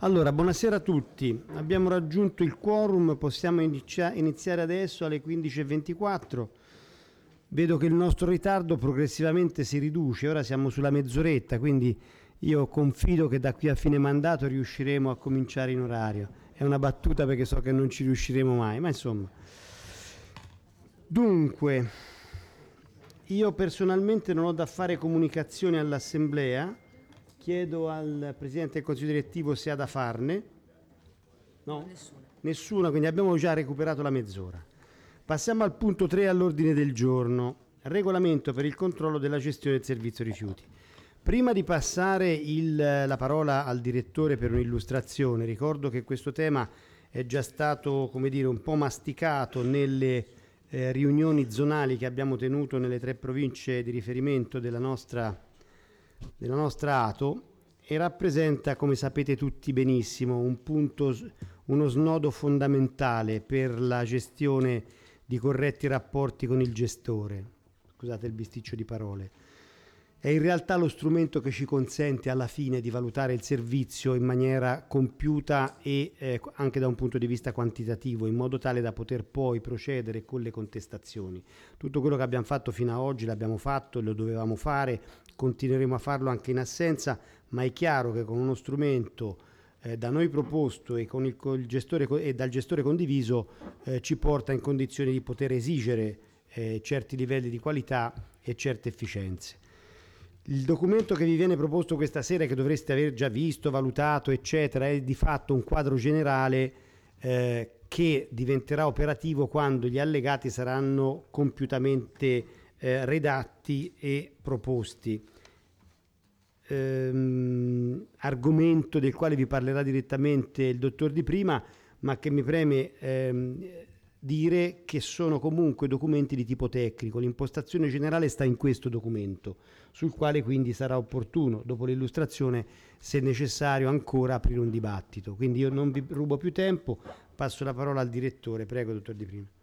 Allora, buonasera a tutti. Abbiamo raggiunto il quorum, possiamo iniziare adesso alle 15:24. Vedo che il nostro ritardo progressivamente si riduce, ora siamo sulla mezz'oretta, quindi io confido che da qui a fine mandato riusciremo a cominciare in orario. È una battuta perché so che non ci riusciremo mai, ma insomma. Dunque, io personalmente non ho da fare comunicazioni all'Assemblea. Chiedo al Presidente del Consiglio direttivo se ha da farne. No? Nessuna, quindi abbiamo già recuperato la mezz'ora. Passiamo al punto 3 all'ordine del giorno, regolamento per il controllo della gestione del servizio rifiuti. Prima di passare la parola al direttore per un'illustrazione, ricordo che questo tema è già stato, come dire, un po' masticato nelle riunioni zonali che abbiamo tenuto nelle 3 province di riferimento della nostra ATO, e rappresenta, come sapete tutti benissimo, uno snodo fondamentale per la gestione di corretti rapporti con il gestore. Scusate il bisticcio di parole. È in realtà lo strumento che ci consente alla fine di valutare il servizio in maniera compiuta e anche da un punto di vista quantitativo, in modo tale da poter poi procedere con le contestazioni. Tutto quello che abbiamo fatto fino ad oggi l'abbiamo fatto e lo dovevamo fare, continueremo a farlo anche in assenza, ma è chiaro che con uno strumento da noi proposto e con il gestore e dal gestore condiviso ci porta in condizioni di poter esigere certi livelli di qualità e certe efficienze. Il documento che vi viene proposto questa sera, che dovreste aver già visto, valutato, eccetera, è di fatto un quadro generale che diventerà operativo quando gli allegati saranno compiutamente redatti e proposti. Argomento del quale vi parlerà direttamente il dottor Di Prima, ma che mi preme dire che sono comunque documenti di tipo tecnico. L'impostazione generale sta in questo documento, sul quale quindi sarà opportuno, dopo l'illustrazione, se necessario, ancora aprire un dibattito. Quindi io non vi rubo più tempo, passo la parola al direttore. Prego, dottor Di Prima.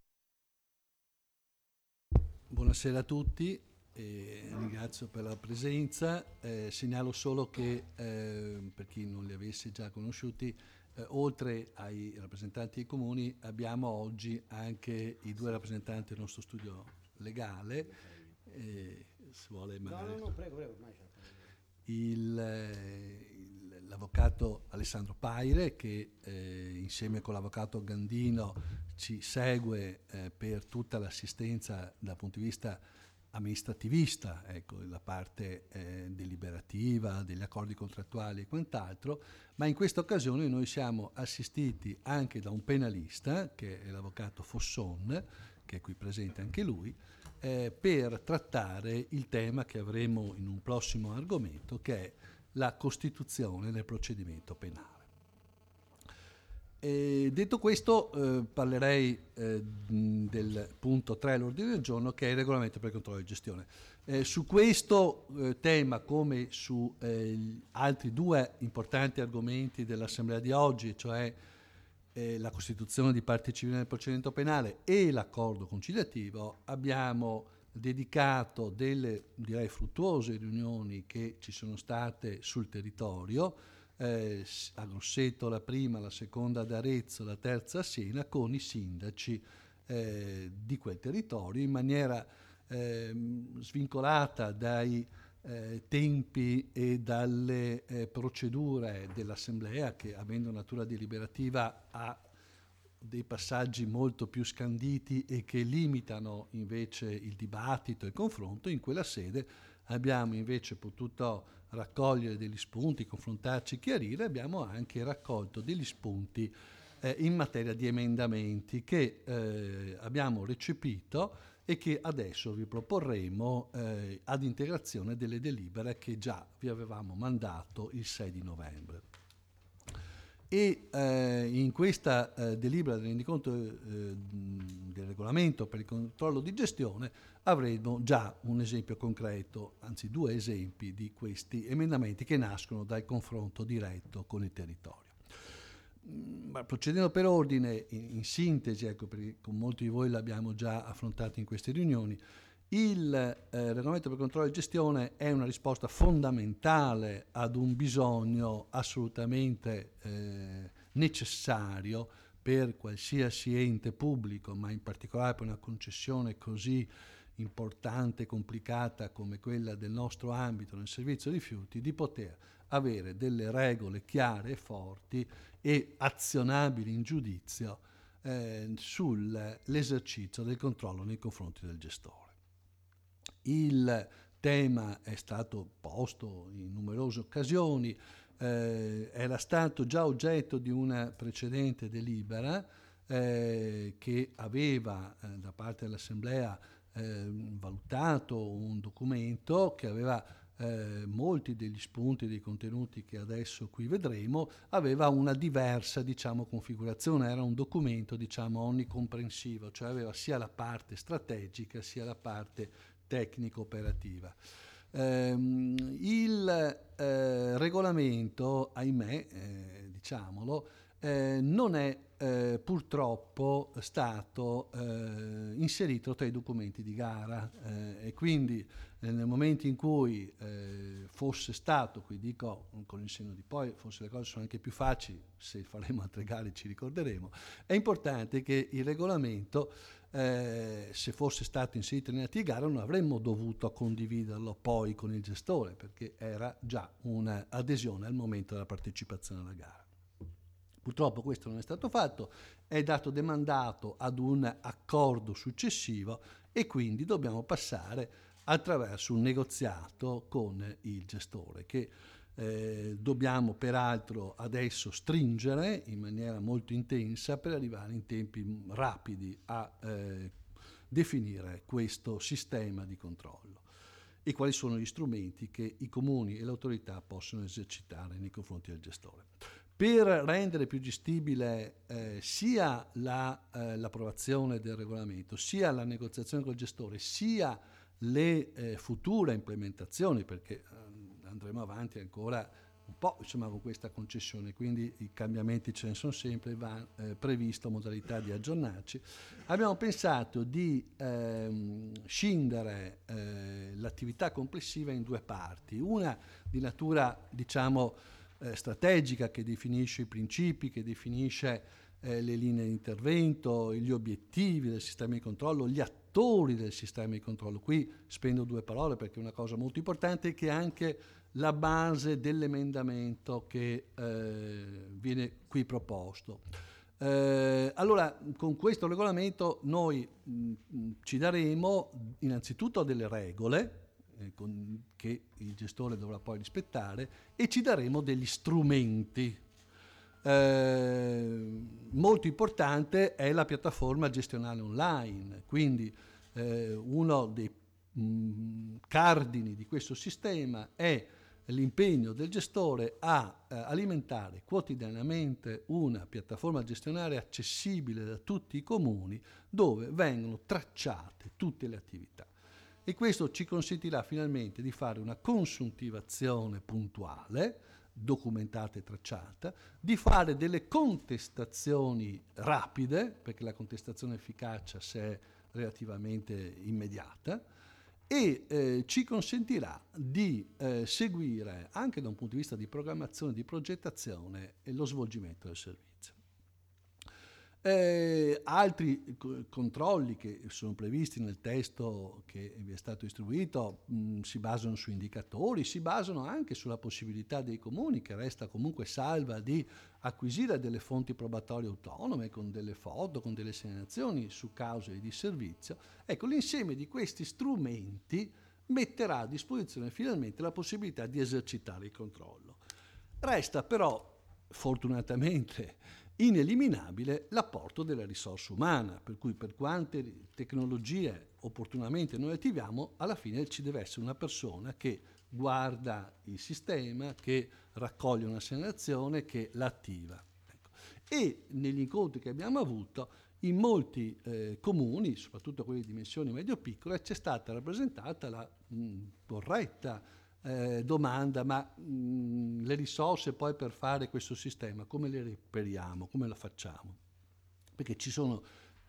Buonasera a tutti, ringrazio per la presenza. Segnalo solo che, per chi non li avesse già conosciuti, oltre ai rappresentanti dei comuni abbiamo oggi anche i 2 rappresentanti del nostro studio legale. Se vuole magari... No, prego. L'avvocato Alessandro Paire, che insieme con l'avvocato Gandino ci segue per tutta l'assistenza dal punto di vista amministrativista, ecco, la parte deliberativa, degli accordi contrattuali e quant'altro, ma in questa occasione noi siamo assistiti anche da un penalista, che è l'avvocato Fosson, che è qui presente anche lui, per trattare il tema che avremo in un prossimo argomento, che è la costituzione del procedimento penale. Detto questo, parlerei del punto 3 all'ordine del giorno, che è il regolamento per il controllo di gestione. Su questo tema, come su altri 2 importanti argomenti dell'Assemblea di oggi, cioè la costituzione di parte civile nel procedimento penale e l'accordo conciliativo, abbiamo dedicato delle, direi, fruttuose riunioni che ci sono state sul territorio, a Grosseto la prima, la seconda ad Arezzo, la terza a Siena, con i sindaci di quel territorio, in maniera svincolata dai tempi e dalle procedure dell'Assemblea, che avendo natura deliberativa ha dei passaggi molto più scanditi e che limitano invece il dibattito e il confronto. In quella sede abbiamo invece potuto raccogliere degli spunti, confrontarci, chiarire. Abbiamo anche raccolto degli spunti in materia di emendamenti che abbiamo recepito e che adesso vi proporremo ad integrazione delle delibere che già vi avevamo mandato il 6 di novembre. E in questa delibera del rendiconto del regolamento per il controllo di gestione avremo già un esempio concreto, anzi 2 esempi di questi emendamenti che nascono dal confronto diretto con il territorio. Ma procedendo per ordine, in sintesi, ecco, perché con molti di voi l'abbiamo già affrontato in queste riunioni, Il regolamento per controllo e gestione è una risposta fondamentale ad un bisogno assolutamente necessario per qualsiasi ente pubblico, ma in particolare per una concessione così importante e complicata come quella del nostro ambito nel servizio rifiuti, di poter avere delle regole chiare e forti e azionabili in giudizio sull'esercizio del controllo nei confronti del gestore. Il tema è stato posto in numerose occasioni, era stato già oggetto di una precedente delibera che aveva da parte dell'Assemblea valutato un documento che aveva molti degli spunti, dei contenuti che adesso qui vedremo, aveva una diversa, diciamo, configurazione, era un documento, diciamo, onnicomprensivo, cioè aveva sia la parte strategica sia la parte tecnico-operativa. Il regolamento, ahimè, diciamolo, non è purtroppo stato inserito tra i documenti di gara e quindi nel momento in cui fosse stato, qui dico con il senno di poi, forse le cose sono anche più facili, se faremo altre gare ci ricorderemo, è importante che il regolamento se fosse stato inserito in atti di gara non avremmo dovuto condividerlo poi con il gestore, perché era già un'adesione al momento della partecipazione alla gara. Purtroppo questo non è stato fatto, è dato demandato ad un accordo successivo e quindi dobbiamo passare attraverso un negoziato con il gestore che dobbiamo peraltro adesso stringere in maniera molto intensa per arrivare in tempi rapidi a definire questo sistema di controllo e quali sono gli strumenti che i comuni e le autorità possono esercitare nei confronti del gestore. Per rendere più gestibile sia l'approvazione del regolamento, sia la negoziazione col gestore, sia le future implementazioni, perché andremo avanti ancora un po', insomma, con questa concessione, quindi i cambiamenti ce ne sono sempre, va previsto modalità di aggiornarci. Abbiamo pensato di scindere l'attività complessiva in due parti, una di natura, diciamo, strategica, che definisce i principi, che definisce le linee di intervento, gli obiettivi del sistema di controllo, gli attori del sistema di controllo. Qui spendo due parole perché è una cosa molto importante, che è anche la base dell'emendamento che viene qui proposto. Allora, con questo regolamento noi ci daremo innanzitutto delle regole che il gestore dovrà poi rispettare e ci daremo degli strumenti. Molto importante è la piattaforma gestionale online, quindi uno dei cardini di questo sistema è l'impegno del gestore a alimentare quotidianamente una piattaforma gestionale accessibile da tutti i comuni dove vengono tracciate tutte le attività. E questo ci consentirà finalmente di fare una consuntivazione puntuale, documentata e tracciata, di fare delle contestazioni rapide, perché la contestazione efficacia se è relativamente immediata, e ci consentirà di seguire anche da un punto di vista di programmazione, di progettazione, lo svolgimento del servizio. Altri controlli che sono previsti nel testo che vi è stato distribuito si basano su indicatori, si basano anche sulla possibilità dei comuni, che resta comunque salva, di acquisire delle fonti probatorie autonome con delle foto, con delle segnalazioni su cause di disservizio. Ecco, l'insieme di questi strumenti metterà a disposizione finalmente la possibilità di esercitare il controllo. Resta però, fortunatamente, ineliminabile l'apporto della risorsa umana, per cui per quante tecnologie opportunamente noi attiviamo, alla fine ci deve essere una persona che guarda il sistema, che raccoglie una segnalazione, che l'attiva. Ecco. E negli incontri che abbiamo avuto, in molti comuni, soprattutto quelli di dimensioni medio-piccole, c'è stata rappresentata la corretta domanda: ma le risorse poi per fare questo sistema come le reperiamo, come lo facciamo? Perché ci sono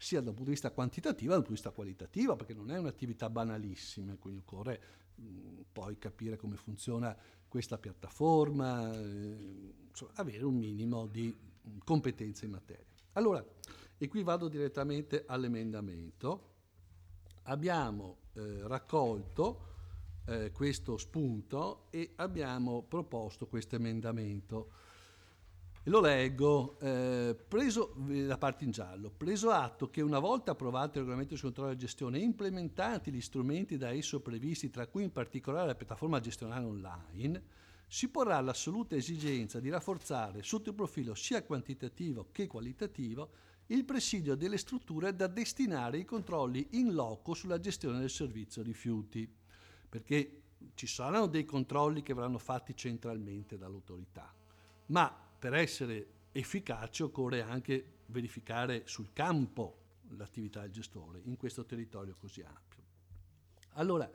sia dal punto di vista quantitativo che dal punto di vista qualitativo, perché non è un'attività banalissima, quindi occorre poi capire come funziona questa piattaforma, insomma, avere un minimo di competenze in materia. Allora, e qui vado direttamente all'emendamento. Abbiamo raccolto questo spunto e abbiamo proposto questo emendamento. Lo leggo, preso la parte in giallo, preso atto che una volta approvato il regolamento sul controllo e gestione e implementati gli strumenti da esso previsti, tra cui in particolare la piattaforma gestionale online, si porrà l'assoluta esigenza di rafforzare sotto il profilo sia quantitativo che qualitativo il presidio delle strutture da destinare ai controlli in loco sulla gestione del servizio rifiuti, perché ci saranno dei controlli che verranno fatti centralmente dall'autorità, ma per essere efficace occorre anche verificare sul campo l'attività del gestore in questo territorio così ampio. Allora,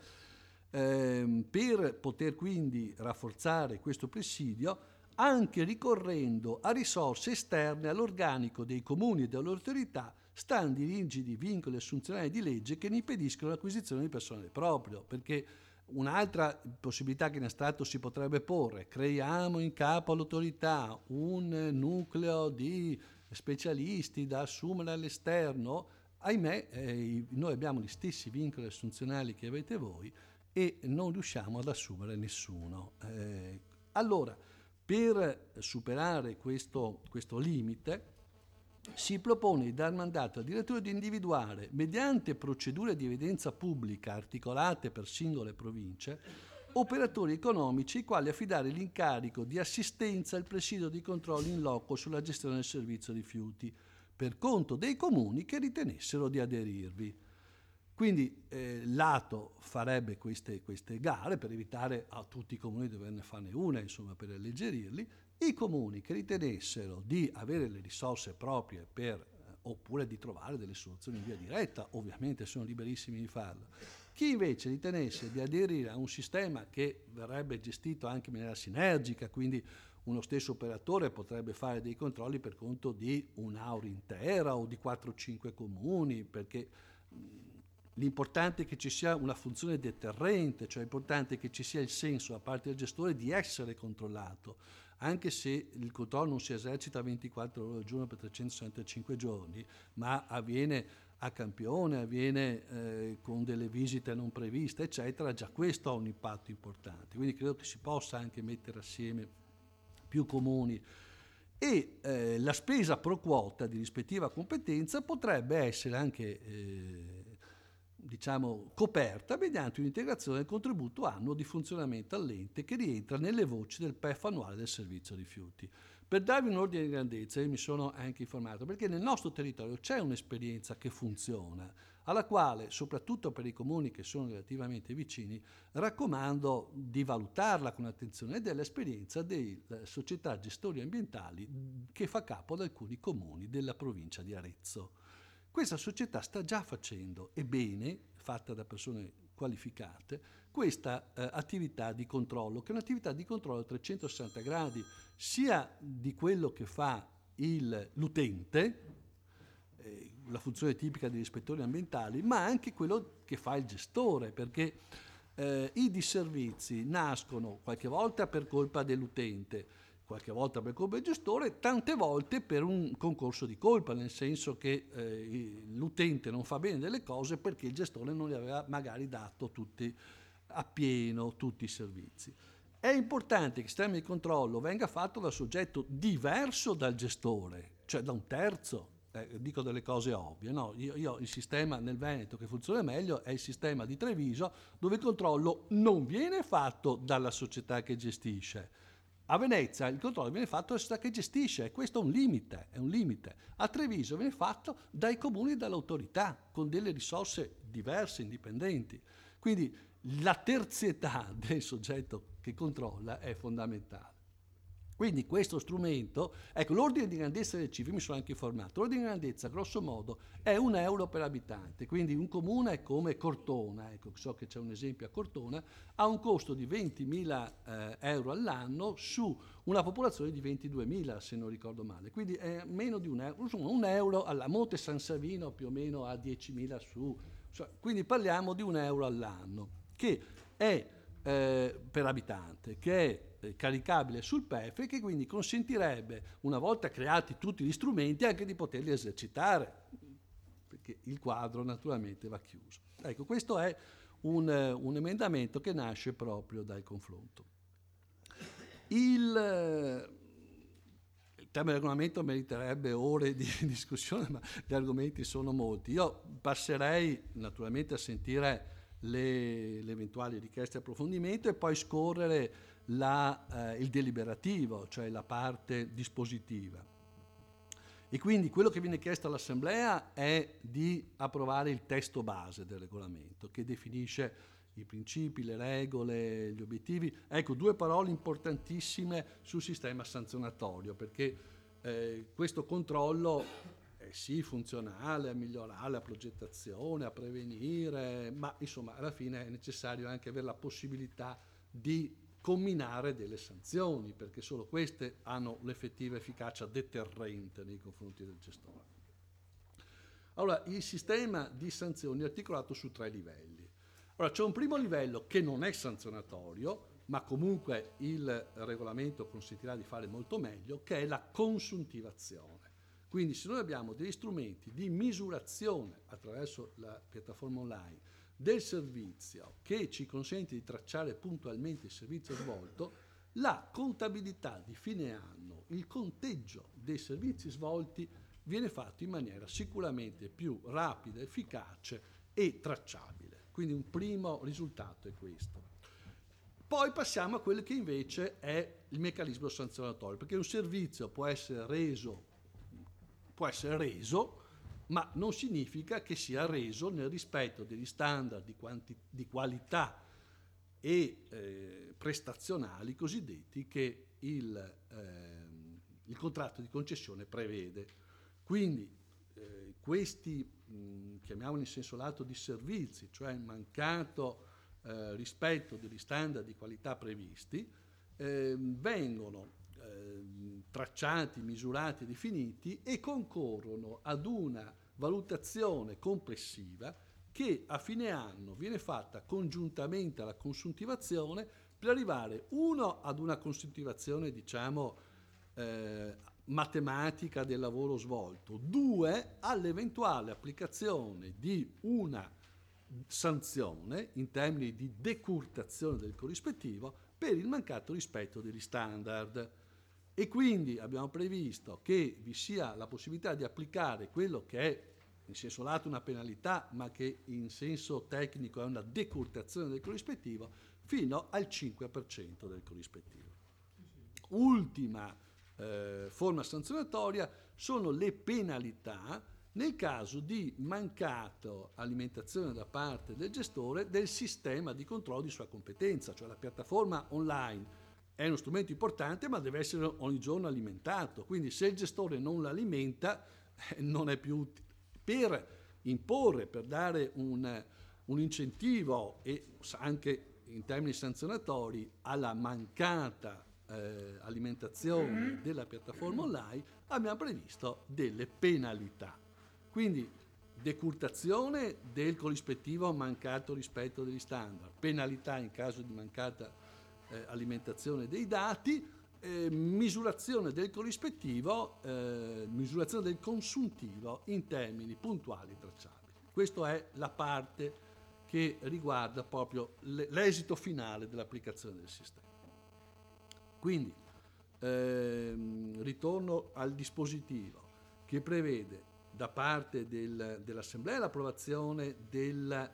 per poter quindi rafforzare questo presidio, anche ricorrendo a risorse esterne all'organico dei comuni e delle autorità, stando i rigidi vincoli assunzionali di legge che ne impediscono l'acquisizione di personale proprio, perché un'altra possibilità che in astratto si potrebbe porre: creiamo in capo all'autorità un nucleo di specialisti da assumere all'esterno. Ahimè, noi abbiamo gli stessi vincoli assunzionali che avete voi e non riusciamo ad assumere nessuno. Allora, per superare questo limite, si propone di dar mandato al direttore di individuare, mediante procedure di evidenza pubblica articolate per singole province, operatori economici ai quali affidare l'incarico di assistenza al presidio di controlli in loco sulla gestione del servizio rifiuti, per conto dei comuni che ritenessero di aderirvi. Quindi l'ATO farebbe queste gare per evitare a tutti i comuni di doverne farne una, insomma, per alleggerirli. I comuni che ritenessero di avere le risorse proprie oppure di trovare delle soluzioni in via diretta, ovviamente sono liberissimi di farlo. Chi invece ritenesse di aderire a un sistema che verrebbe gestito anche in maniera sinergica, quindi uno stesso operatore potrebbe fare dei controlli per conto di un'aura intera o di 4-5 comuni, perché l'importante è che ci sia una funzione deterrente, cioè è importante che ci sia il senso da parte del gestore di essere controllato, anche se il controllo non si esercita 24 ore al giorno per 365 giorni, ma avviene a campione, avviene con delle visite non previste, eccetera. Già questo ha un impatto importante, quindi credo che si possa anche mettere assieme più comuni e la spesa pro quota di rispettiva competenza potrebbe essere anche coperta mediante un'integrazione del contributo annuo di funzionamento all'ente che rientra nelle voci del PEF annuale del servizio rifiuti. Per darvi un ordine di grandezza, io mi sono anche informato, perché nel nostro territorio c'è un'esperienza che funziona, alla quale, soprattutto per i comuni che sono relativamente vicini, raccomando di valutarla con attenzione, ed è l'esperienza delle società gestori ambientali che fa capo ad alcuni comuni della provincia di Arezzo. Questa società sta già facendo, e bene, fatta da persone qualificate, questa attività di controllo, che è un'attività di controllo a 360 gradi, sia di quello che fa l'utente, la funzione tipica degli ispettori ambientali, ma anche quello che fa il gestore, perché i disservizi nascono qualche volta per colpa dell'utente, qualche volta per colpa del gestore, tante volte per un concorso di colpa, nel senso che l'utente non fa bene delle cose perché il gestore non gli aveva magari dato appieno tutti i servizi. È importante che il sistema di controllo venga fatto da soggetto diverso dal gestore, cioè da un terzo. Dico delle cose ovvie, no? Io il sistema nel Veneto che funziona meglio è il sistema di Treviso, dove il controllo non viene fatto dalla società che gestisce. A Venezia il controllo viene fatto dalla società che gestisce, e questo è un limite. A Treviso viene fatto dai comuni e dall'autorità, con delle risorse diverse, indipendenti. Quindi la terzietà del soggetto che controlla è fondamentale. Quindi questo strumento, ecco, l'ordine di grandezza delle cifre, mi sono anche informato, l'ordine di grandezza grosso modo è €1 per abitante, quindi un comune come Cortona, ecco, so che c'è un esempio a Cortona, ha un costo di 20.000 euro all'anno su una popolazione di 22.000 se non ricordo male, quindi è meno di €1, insomma €1 alla Monte San Savino più o meno a 10.000 su, quindi parliamo di €1 all'anno, che è per abitante, che è caricabile sul PEF e che quindi consentirebbe, una volta creati tutti gli strumenti, anche di poterli esercitare, perché il quadro naturalmente va chiuso. Ecco, questo è un emendamento che nasce proprio dal confronto. Il tema del regolamento meriterebbe ore di discussione, ma gli argomenti sono molti. Io passerei naturalmente a sentire le eventuali richieste di approfondimento e poi scorrere il deliberativo, cioè la parte dispositiva. E quindi quello che viene chiesto all'Assemblea è di approvare il testo base del regolamento, che definisce i principi, le regole, gli obiettivi. Ecco, 2 parole importantissime sul sistema sanzionatorio, perché questo controllo è sì funzionale a migliorare la progettazione, a prevenire, ma insomma alla fine è necessario anche avere la possibilità di comminare delle sanzioni, perché solo queste hanno l'effettiva efficacia deterrente nei confronti del gestore. Allora, il sistema di sanzioni è articolato su 3 livelli. Allora, c'è un primo livello che non è sanzionatorio, ma comunque il regolamento consentirà di fare molto meglio, che è la consuntivazione. Quindi se noi abbiamo degli strumenti di misurazione attraverso la piattaforma online del servizio che ci consente di tracciare puntualmente il servizio svolto, la contabilità di fine anno, il conteggio dei servizi svolti viene fatto in maniera sicuramente più rapida, efficace e tracciabile. Quindi un primo risultato è questo. Poi passiamo a quello che invece è il meccanismo sanzionatorio, perché un servizio può essere reso, ma non significa che sia reso nel rispetto degli standard di qualità e prestazionali cosiddetti che il contratto di concessione prevede. Quindi questi, chiamiamoli in senso lato di servizi, cioè il mancato rispetto degli standard di qualità previsti, vengono tracciati, misurati e definiti e concorrono ad una valutazione complessiva che a fine anno viene fatta congiuntamente alla consuntivazione per arrivare ad una consuntivazione matematica del lavoro svolto, 2 all'eventuale applicazione di una sanzione in termini di decurtazione del corrispettivo per il mancato rispetto degli standard. E quindi abbiamo previsto che vi sia la possibilità di applicare quello che è in senso lato una penalità, ma che in senso tecnico è una decurtazione del corrispettivo, fino al 5% del corrispettivo. Ultima forma sanzionatoria sono le penalità nel caso di mancato alimentazione da parte del gestore del sistema di controllo di sua competenza, cioè la piattaforma online è uno strumento importante, ma deve essere ogni giorno alimentato. Quindi se il gestore non l'alimenta, non è più utile. Per imporre, per dare un incentivo e anche in termini sanzionatori alla mancata alimentazione della piattaforma online, abbiamo previsto delle penalità. Quindi decurtazione del corrispettivo mancato rispetto degli standard, penalità in caso di mancata alimentazione dei dati, misurazione del corrispettivo, misurazione del consuntivo in termini puntuali e tracciabili. Questa è la parte che riguarda proprio l'esito finale dell'applicazione del sistema. Quindi ritorno al dispositivo che prevede da parte dell'Assemblea l'approvazione del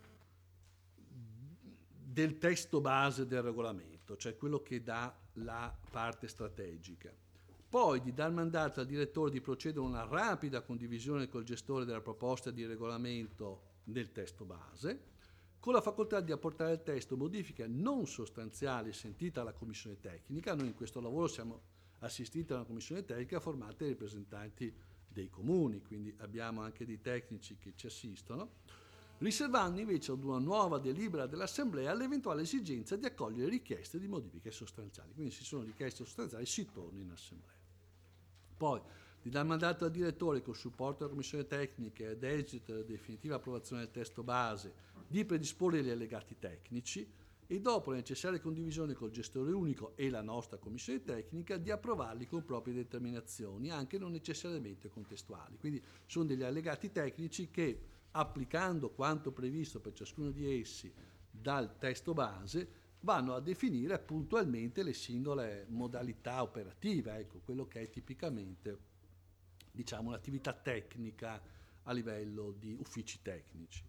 testo base del regolamento, cioè quello che dà la parte strategica. Poi di dar mandato al direttore di procedere a una rapida condivisione col gestore della proposta di regolamento del testo base, con la facoltà di apportare al testo modifiche non sostanziali sentita la commissione tecnica. Noi in questo lavoro siamo assistiti a una commissione tecnica formata dai rappresentanti dei comuni, quindi abbiamo anche dei tecnici che ci assistono, riservando invece ad una nuova delibera dell'Assemblea l'eventuale esigenza di accogliere richieste di modifiche sostanziali. Quindi se ci sono richieste sostanziali si torna in Assemblea. Poi di dar mandato al direttore col supporto della commissione tecnica ed esito della definitiva approvazione del testo base di predisporre gli allegati tecnici e dopo la necessaria condivisione col gestore unico e la nostra commissione tecnica di approvarli con proprie determinazioni, anche non necessariamente contestuali. Quindi sono degli allegati tecnici che, applicando quanto previsto per ciascuno di essi dal testo base, vanno a definire puntualmente le singole modalità operative, ecco, quello che è tipicamente, diciamo, un'attività tecnica a livello di uffici tecnici.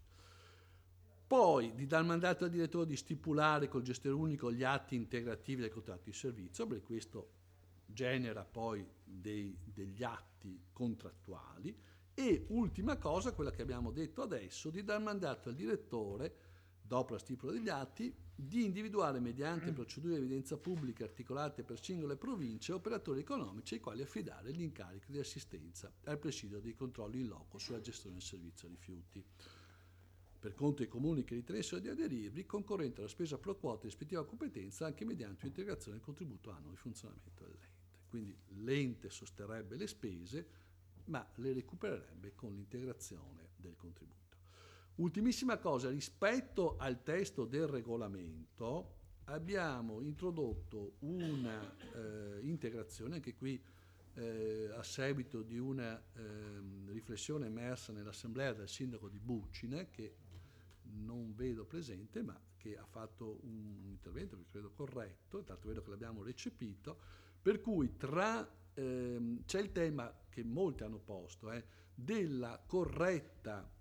Poi di dar mandato al direttore di stipulare col gestore unico gli atti integrativi del contratto di servizio, perché questo genera poi degli atti contrattuali. E ultima cosa, quella che abbiamo detto adesso, di dar mandato al direttore, dopo la stipula degli atti, di individuare mediante procedure di evidenza pubblica articolate per singole province operatori economici ai quali affidare l'incarico di assistenza al presidio dei controlli in loco sulla gestione del servizio rifiuti, per conto dei comuni che ritenessero di aderirvi, concorrente alla spesa pro quota di rispettiva competenza anche mediante un'integrazione del contributo annuo di funzionamento dell'ente. Quindi l'ente sosterrebbe le spese, ma le recupererebbe con l'integrazione del contributo. Ultimissima cosa, rispetto al testo del regolamento abbiamo introdotto una integrazione, anche qui a seguito di una riflessione emersa nell'assemblea del sindaco di Bucine, che non vedo presente, ma che ha fatto un intervento che credo corretto, tanto vedo che l'abbiamo recepito, per cui c'è il tema che molti hanno posto, della corretta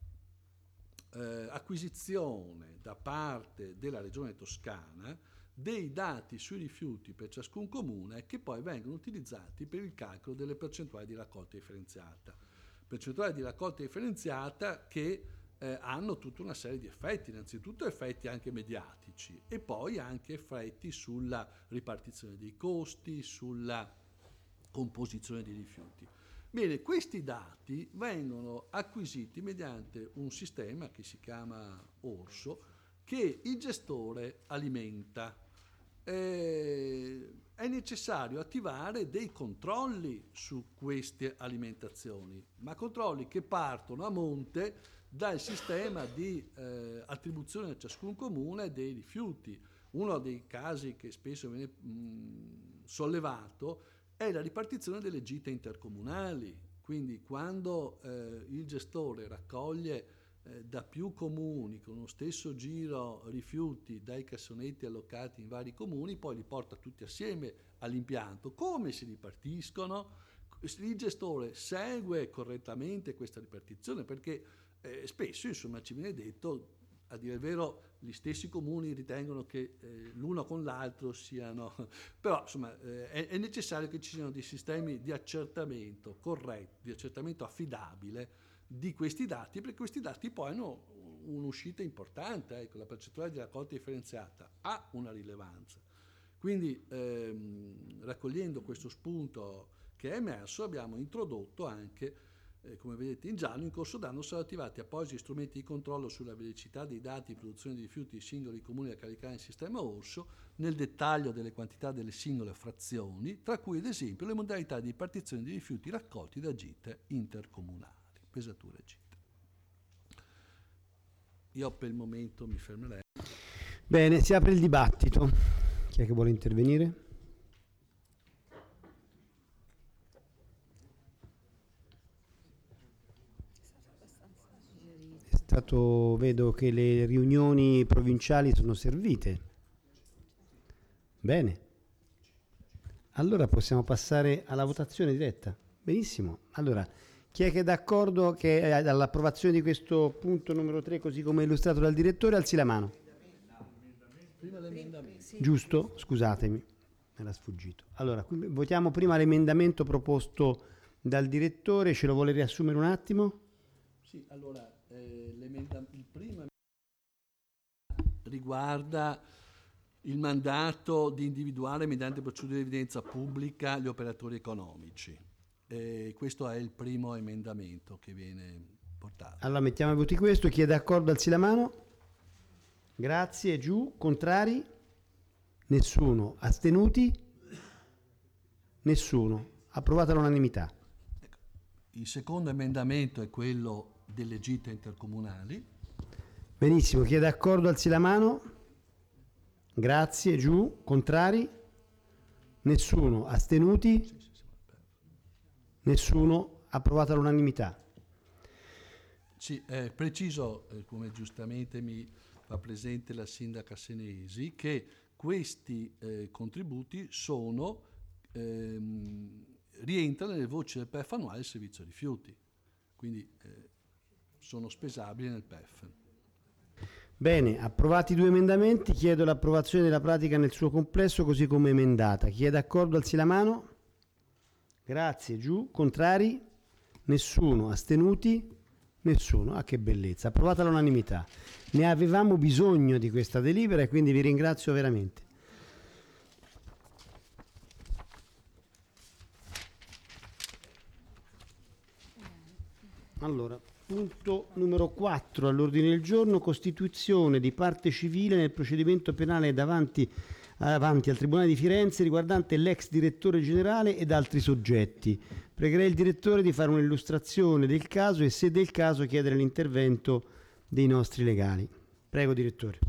acquisizione da parte della Regione Toscana dei dati sui rifiuti per ciascun comune che poi vengono utilizzati per il calcolo delle percentuali di raccolta differenziata. Percentuali di raccolta differenziata che hanno tutta una serie di effetti, innanzitutto effetti anche mediatici e poi anche effetti sulla ripartizione dei costi, sulla composizione dei rifiuti. Bene, questi dati vengono acquisiti mediante un sistema che si chiama Orso, che il gestore alimenta. È necessario attivare dei controlli su queste alimentazioni, ma controlli che partono a monte dal sistema di attribuzione a ciascun comune dei rifiuti. Uno dei casi che spesso viene sollevato è la ripartizione delle gite intercomunali, quindi quando il gestore raccoglie da più comuni con lo stesso giro rifiuti dai cassonetti allocati in vari comuni, poi li porta tutti assieme all'impianto. Come si ripartiscono? Il gestore segue correttamente questa ripartizione, perché spesso, insomma, ci viene detto, a dire il vero, gli stessi comuni ritengono che l'uno con l'altro siano, però insomma è necessario che ci siano dei sistemi di accertamento corretto, di accertamento affidabile di questi dati, perché questi dati poi hanno un'uscita importante, ecco, la percentuale di raccolta differenziata ha una rilevanza. Quindi raccogliendo questo spunto che è emerso, abbiamo introdotto anche, come vedete in giallo, in corso d'anno saranno attivati appositi strumenti di controllo sulla veridicità dei dati di produzione di rifiuti dei singoli comuni da caricare nel sistema Orso, nel dettaglio delle quantità delle singole frazioni, tra cui ad esempio le modalità di ripartizione di rifiuti raccolti da gite intercomunali, pesature gite. Io per il momento mi fermerei. Bene, si apre il dibattito. Chi è che vuole intervenire? Vedo che le riunioni provinciali sono servite. Bene. Allora possiamo passare alla votazione diretta. Benissimo. Allora, chi è che è d'accordo che all'approvazione di questo punto numero 3, così come illustrato dal direttore, alzi la mano. Prima l'emendamento. Giusto? Scusatemi, me l'ha sfuggito. Allora, votiamo prima l'emendamento proposto dal direttore. Ce lo vuole riassumere un attimo? Sì, allora, il primo riguarda il mandato di individuare mediante procedura di evidenza pubblica gli operatori economici. Questo è il primo emendamento che viene portato. Allora mettiamo ai voti questo. Chi è d'accordo alzi la mano. Grazie. Giù. Contrari? Nessuno. Astenuti? Nessuno. Approvata all'unanimità. Il secondo emendamento è quello delle gite intercomunali. Benissimo. Chi è d'accordo alzi la mano. Grazie. Giù. Contrari? Nessuno. Astenuti? Nessuno. Approvata all'unanimità. Sì, preciso, come giustamente mi fa presente la sindaca Senesi, che questi contributi rientrano nelle voci del PEF annuale del servizio rifiuti, quindi sono spesabili nel PEF. Bene, approvati i due emendamenti, chiedo l'approvazione della pratica nel suo complesso così come emendata. Chi è d'accordo alzi la mano. Grazie. Giù. Contrari? Nessuno. Astenuti? Nessuno. Ah, che bellezza. Approvata all'unanimità. Ne avevamo bisogno di questa delibera e quindi vi ringrazio veramente. Allora, punto numero 4 all'ordine del giorno: costituzione di parte civile nel procedimento penale davanti al Tribunale di Firenze riguardante l'ex direttore generale ed altri soggetti. Pregherei il direttore di fare un'illustrazione del caso e, se del caso, chiedere l'intervento dei nostri legali. Prego, direttore.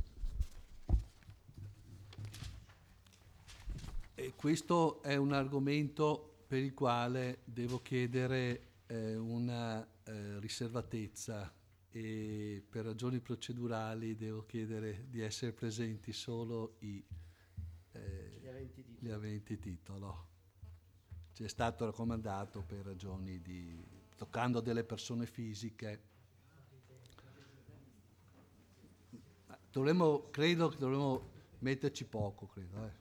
E questo è un argomento per il quale devo chiedere una riservatezza, e per ragioni procedurali devo chiedere di essere presenti solo gli aventi titolo. Ci è stato raccomandato per ragioni toccando delle persone fisiche. Credo che dovremmo metterci poco, credo.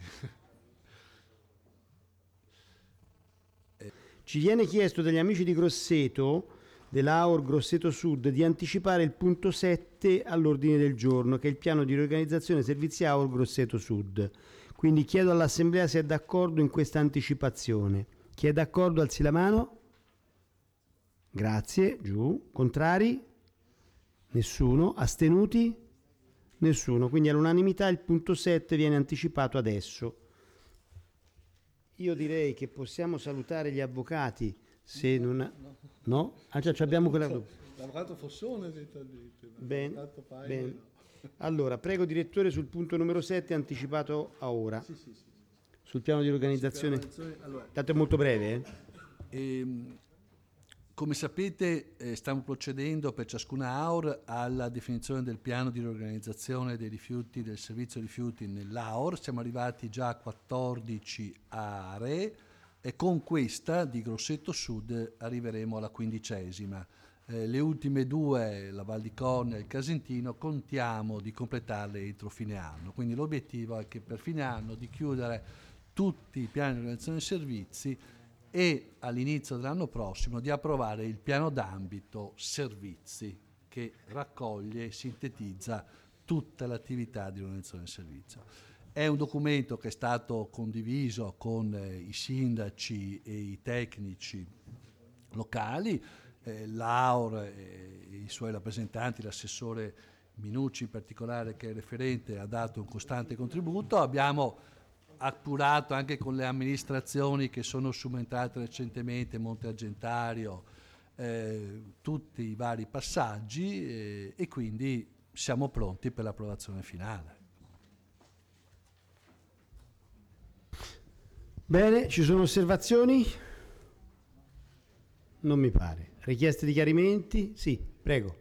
Ci viene chiesto dagli amici di Grosseto, dell'AUR Grosseto Sud, di anticipare il punto 7 all'ordine del giorno, che è il piano di riorganizzazione servizi AUR Grosseto Sud. Quindi chiedo all'Assemblea se è d'accordo in questa anticipazione. Chi è d'accordo alzi la mano. Grazie. Giù. Contrari? Nessuno. Astenuti? Nessuno. Quindi all'unanimità il punto 7 viene anticipato adesso. Io direi che possiamo salutare gli avvocati, se non... No? Ah, cioè abbiamo quella... L'avvocato Fossone, bene, bene. Allora, prego direttore sul punto numero 7 anticipato a ora. Sì. Sul piano di organizzazione. Allora, tanto è molto breve. Come sapete stiamo procedendo per ciascuna AUR alla definizione del piano di riorganizzazione dei rifiuti, del servizio rifiuti nell'AUR. Siamo arrivati già a 14 aree e con questa di Grosseto Sud arriveremo alla 15ª. Le ultime due, la Val di Cornia e il Casentino, contiamo di completarle entro fine anno. Quindi l'obiettivo è che per fine anno di chiudere tutti i piani di organizzazione dei servizi e all'inizio dell'anno prossimo di approvare il piano d'ambito servizi, che raccoglie e sintetizza tutta l'attività di organizzazione del servizio. È un documento che è stato condiviso con i sindaci e i tecnici locali, l'AUR e i suoi rappresentanti, l'assessore Minucci in particolare, che è referente, ha dato un costante contributo. Abbiamo appurato anche con le amministrazioni che sono subentrate recentemente, Monte Argentario, tutti i vari passaggi e quindi siamo pronti per l'approvazione finale. Bene, ci sono osservazioni? Non mi pare. Richieste di chiarimenti? Sì, prego.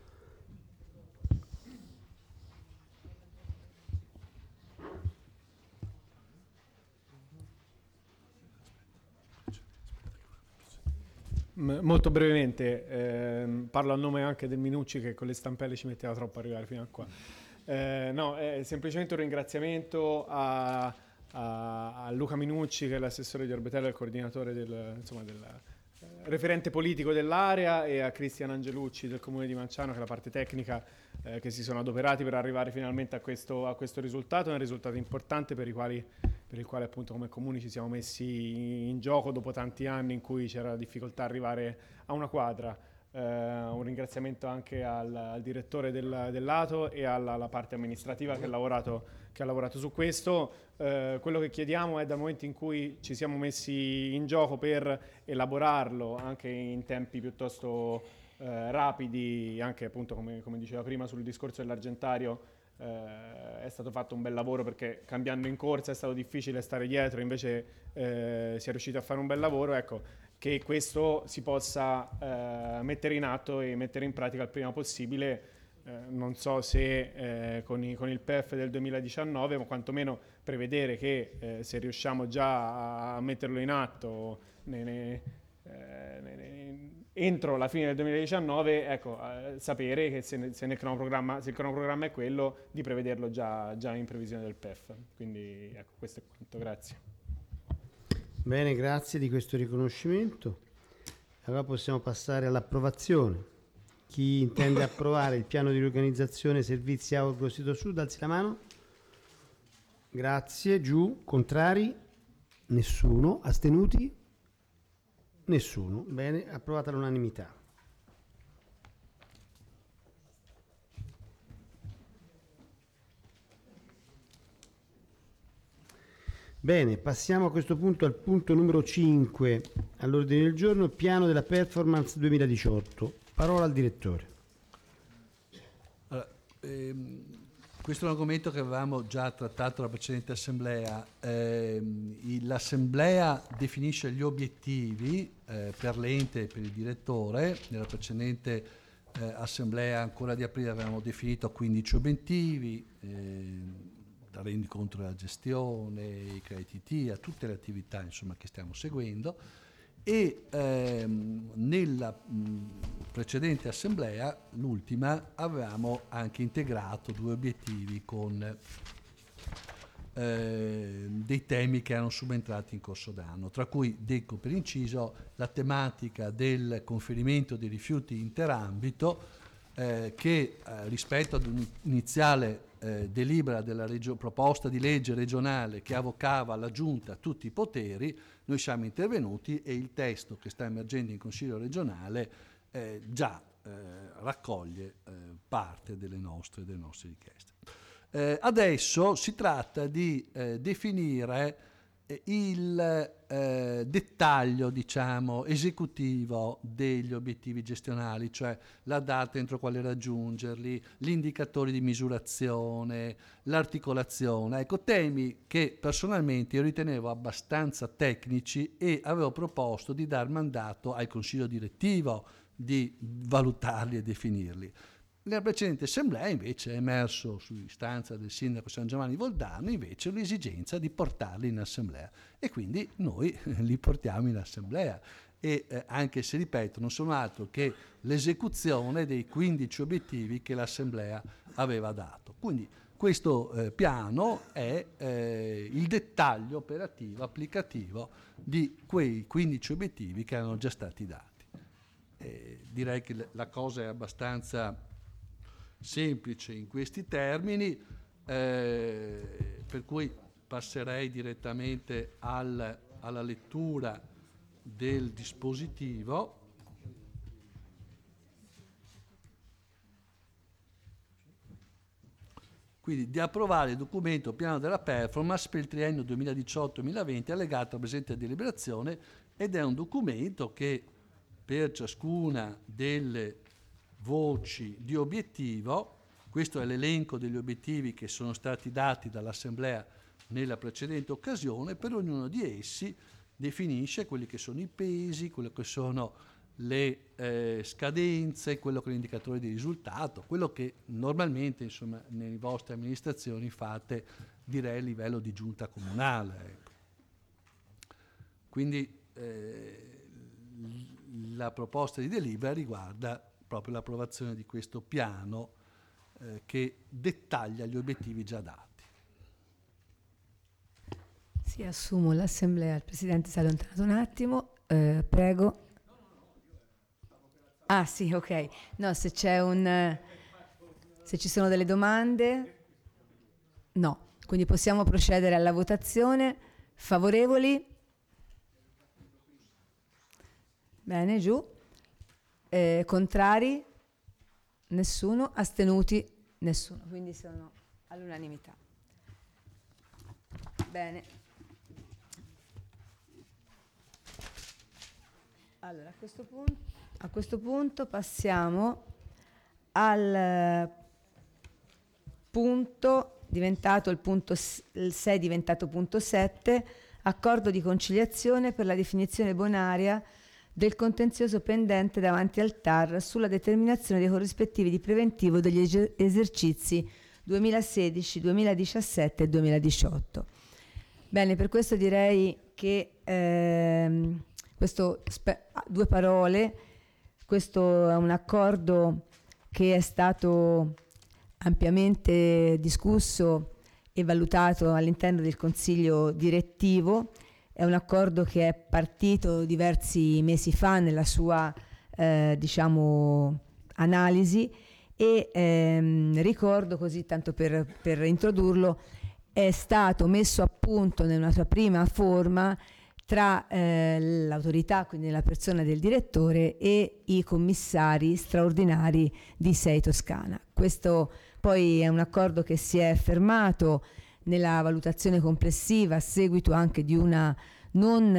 Molto brevemente, parlo a nome anche del Minucci, che con le stampelle ci metteva troppo a arrivare fino a qua. Semplicemente un ringraziamento a Luca Minucci, che è l'assessore di Orbetello e il coordinatore referente politico dell'area, e a Cristian Angelucci del Comune di Manciano, che è la parte tecnica, che si sono adoperati per arrivare finalmente a questo risultato. È un risultato importante per il quale appunto come comuni ci siamo messi in gioco dopo tanti anni in cui c'era difficoltà arrivare a una quadra. Un ringraziamento anche al direttore dell'ATO e alla parte amministrativa che ha lavorato su questo. Quello che chiediamo è, dal momento in cui ci siamo messi in gioco per elaborarlo anche in tempi piuttosto rapidi, anche appunto come diceva prima sul discorso dell'Argentario, è stato fatto un bel lavoro, perché cambiando in corsa è stato difficile stare dietro, invece si è riusciti a fare un bel lavoro, ecco, che questo si possa mettere in atto e mettere in pratica il prima possibile. Non so se con il PEF del 2019, ma quantomeno prevedere che se riusciamo già a metterlo in atto entro la fine del 2019, ecco, sapere che se il cronoprogramma è quello, di prevederlo già in previsione del PEF. Quindi ecco, questo è quanto, grazie. Bene, grazie di questo riconoscimento. Allora possiamo passare all'approvazione. Chi intende approvare il piano di riorganizzazione servizi Agro Sito Sud, alzi la mano. Grazie. Giù. Contrari? Nessuno. Astenuti? Nessuno. Bene, approvata all'unanimità. Bene, passiamo a questo punto al punto numero 5 all'ordine del giorno, piano della performance 2018. Parola al direttore. Allora, questo è un argomento che avevamo già trattato alla precedente assemblea. L'assemblea definisce gli obiettivi per l'ente e per il direttore. Nella precedente assemblea ancora di aprile avevamo definito 15 obiettivi, da rendiconto della gestione, i crediti TIA, tutte le attività insomma che stiamo seguendo, e nella precedente assemblea, l'ultima, avevamo anche integrato 2 obiettivi con dei temi che erano subentrati in corso d'anno, tra cui dico per inciso la tematica del conferimento dei rifiuti interambito, che rispetto ad un'iniziale delibera della proposta di legge regionale che avvocava alla Giunta tutti i poteri, noi siamo intervenuti e il testo che sta emergendo in Consiglio regionale già raccoglie parte delle nostre richieste. Adesso si tratta di definire il dettaglio, diciamo, esecutivo degli obiettivi gestionali, cioè la data entro quale raggiungerli, gli indicatori di misurazione, l'articolazione, ecco, temi che personalmente io ritenevo abbastanza tecnici e avevo proposto di dar mandato al Consiglio direttivo di valutarli e definirli. Nella precedente assemblea invece è emerso, su istanza del sindaco San Giovanni Voldano, invece l'esigenza di portarli in assemblea, e quindi noi li portiamo in assemblea, e anche se, ripeto, non sono altro che l'esecuzione dei 15 obiettivi che l'assemblea aveva dato. Quindi questo piano è il dettaglio operativo, applicativo di quei 15 obiettivi che erano già stati dati. Direi che la cosa è abbastanza semplice in questi termini, per cui passerei direttamente alla lettura del dispositivo. Quindi di approvare il documento piano della performance per il triennio 2018-2020 allegato alla presente deliberazione, ed è un documento che per ciascuna delle voci di obiettivo, questo è l'elenco degli obiettivi che sono stati dati dall'Assemblea nella precedente occasione, per ognuno di essi definisce quelli che sono i pesi, quello che sono le scadenze, quello che è l'indicatore di risultato, quello che normalmente insomma nelle vostre amministrazioni fate, direi, a livello di giunta comunale, ecco. Quindi la proposta di delibera riguarda proprio l'approvazione di questo piano che dettaglia gli obiettivi già dati. Sì, assumo l'assemblea, il Presidente si è allontanato un attimo, prego. Ah sì, ok. No, se ci sono delle domande, no. Quindi possiamo procedere alla votazione. Favorevoli? Bene, giù. Contrari? Nessuno. Astenuti? Nessuno. Quindi sono all'unanimità. Bene. Allora, a questo punto passiamo al punto diventato il 6 diventato punto 7, accordo di conciliazione per la definizione bonaria del contenzioso pendente davanti al TAR sulla determinazione dei corrispettivi di preventivo degli esercizi 2016, 2017 e 2018. Bene, per questo direi che due parole, questo è un accordo che è stato ampiamente discusso e valutato all'interno del Consiglio direttivo. È un accordo che è partito diversi mesi fa nella sua analisi e ricordo, così tanto per introdurlo, è stato messo a punto nella sua prima forma tra l'autorità, quindi la persona del direttore, e i commissari straordinari di SEI Toscana. Questo poi è un accordo che si è fermato nella valutazione complessiva a seguito anche di una di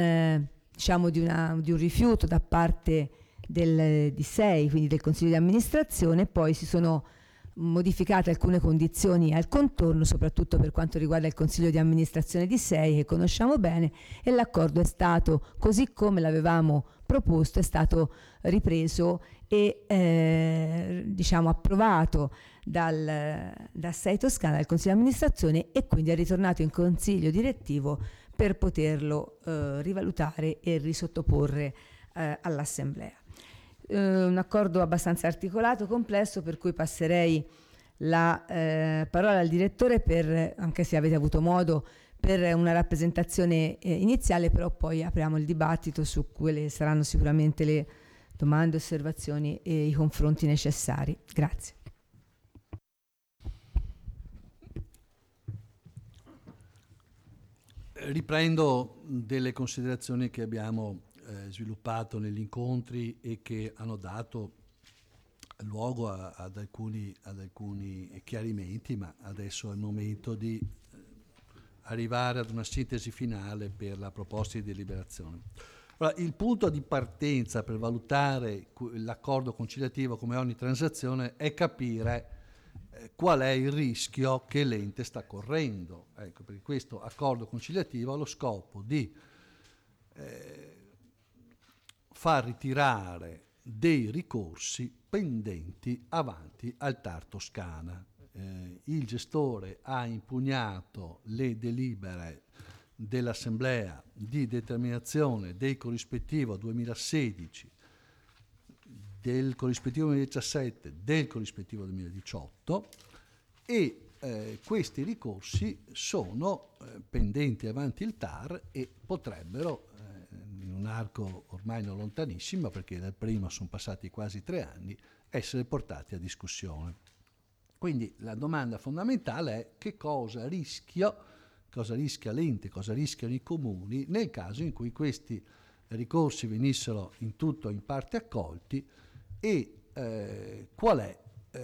un rifiuto da parte di SEI, quindi del Consiglio di amministrazione. Poi si sono modificate alcune condizioni al contorno, soprattutto per quanto riguarda il Consiglio di amministrazione di SEI, che conosciamo bene, e l'accordo è stato, così come l'avevamo proposto, è stato ripreso e approvato da SEI Toscana, dal Consiglio di amministrazione, e quindi è ritornato in Consiglio direttivo per poterlo rivalutare e risottoporre all'Assemblea. Un accordo abbastanza articolato, complesso, per cui passerei la parola al direttore, anche se avete avuto modo, per una rappresentazione iniziale, però poi apriamo il dibattito su quelle saranno sicuramente le domande, osservazioni e i confronti necessari. Grazie. Riprendo delle considerazioni che abbiamo sviluppato negli incontri e che hanno dato luogo ad alcuni chiarimenti, ma adesso è il momento di arrivare ad una sintesi finale per la proposta di deliberazione. Allora, il punto di partenza per valutare l'accordo conciliativo come ogni transazione è capire qual è il rischio che l'ente sta correndo. Ecco, perché questo accordo conciliativo ha lo scopo di far ritirare dei ricorsi pendenti avanti al TAR Toscana. Il gestore ha impugnato le delibere dell'Assemblea di determinazione del corrispettivo 2016, del corrispettivo 2017, del corrispettivo 2018 e questi ricorsi sono pendenti avanti il TAR e potrebbero, in un arco ormai non lontanissimo, perché dal primo sono passati quasi 3 anni, essere portati a discussione. Quindi la domanda fondamentale è: che cosa rischia l'ente, cosa rischiano i comuni nel caso in cui questi ricorsi venissero in tutto o in parte accolti, e qual è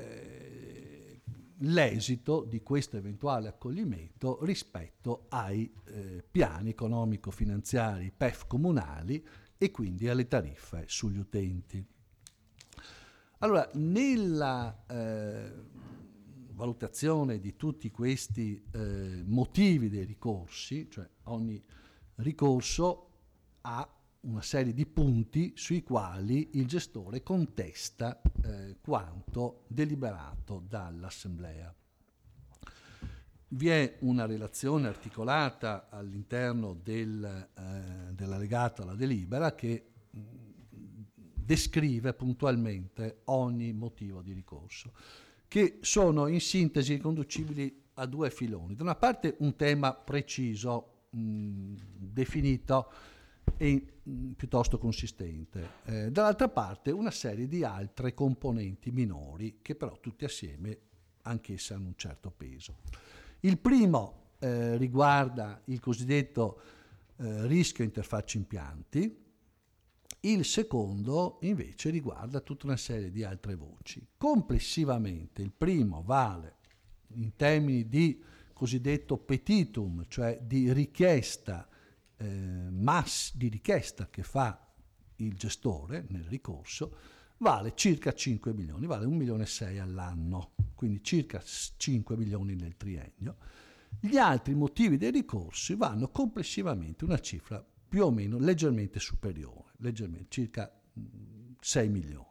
l'esito di questo eventuale accoglimento rispetto ai piani economico-finanziari PEF comunali e quindi alle tariffe sugli utenti. Allora, nella valutazione di tutti questi motivi dei ricorsi, cioè ogni ricorso ha una serie di punti sui quali il gestore contesta quanto deliberato dall'Assemblea. Vi è una relazione articolata all'interno dell'allegato alla delibera che descrive puntualmente ogni motivo di ricorso, che sono in sintesi riconducibili a 2 filoni. Da una parte un tema preciso, definito, e piuttosto consistente. Dall'altra parte una serie di altre componenti minori che però tutti assieme anch'esse hanno un certo peso. Il primo riguarda il cosiddetto rischio interfacce impianti, il secondo invece riguarda tutta una serie di altre voci. Complessivamente il primo vale in termini di cosiddetto petitum, cioè di richiesta che fa il gestore nel ricorso, vale circa 5 milioni, vale 1,6 milioni all'anno, quindi circa 5 milioni nel triennio. Gli altri motivi dei ricorsi vanno complessivamente una cifra più o meno leggermente superiore, circa 6 milioni.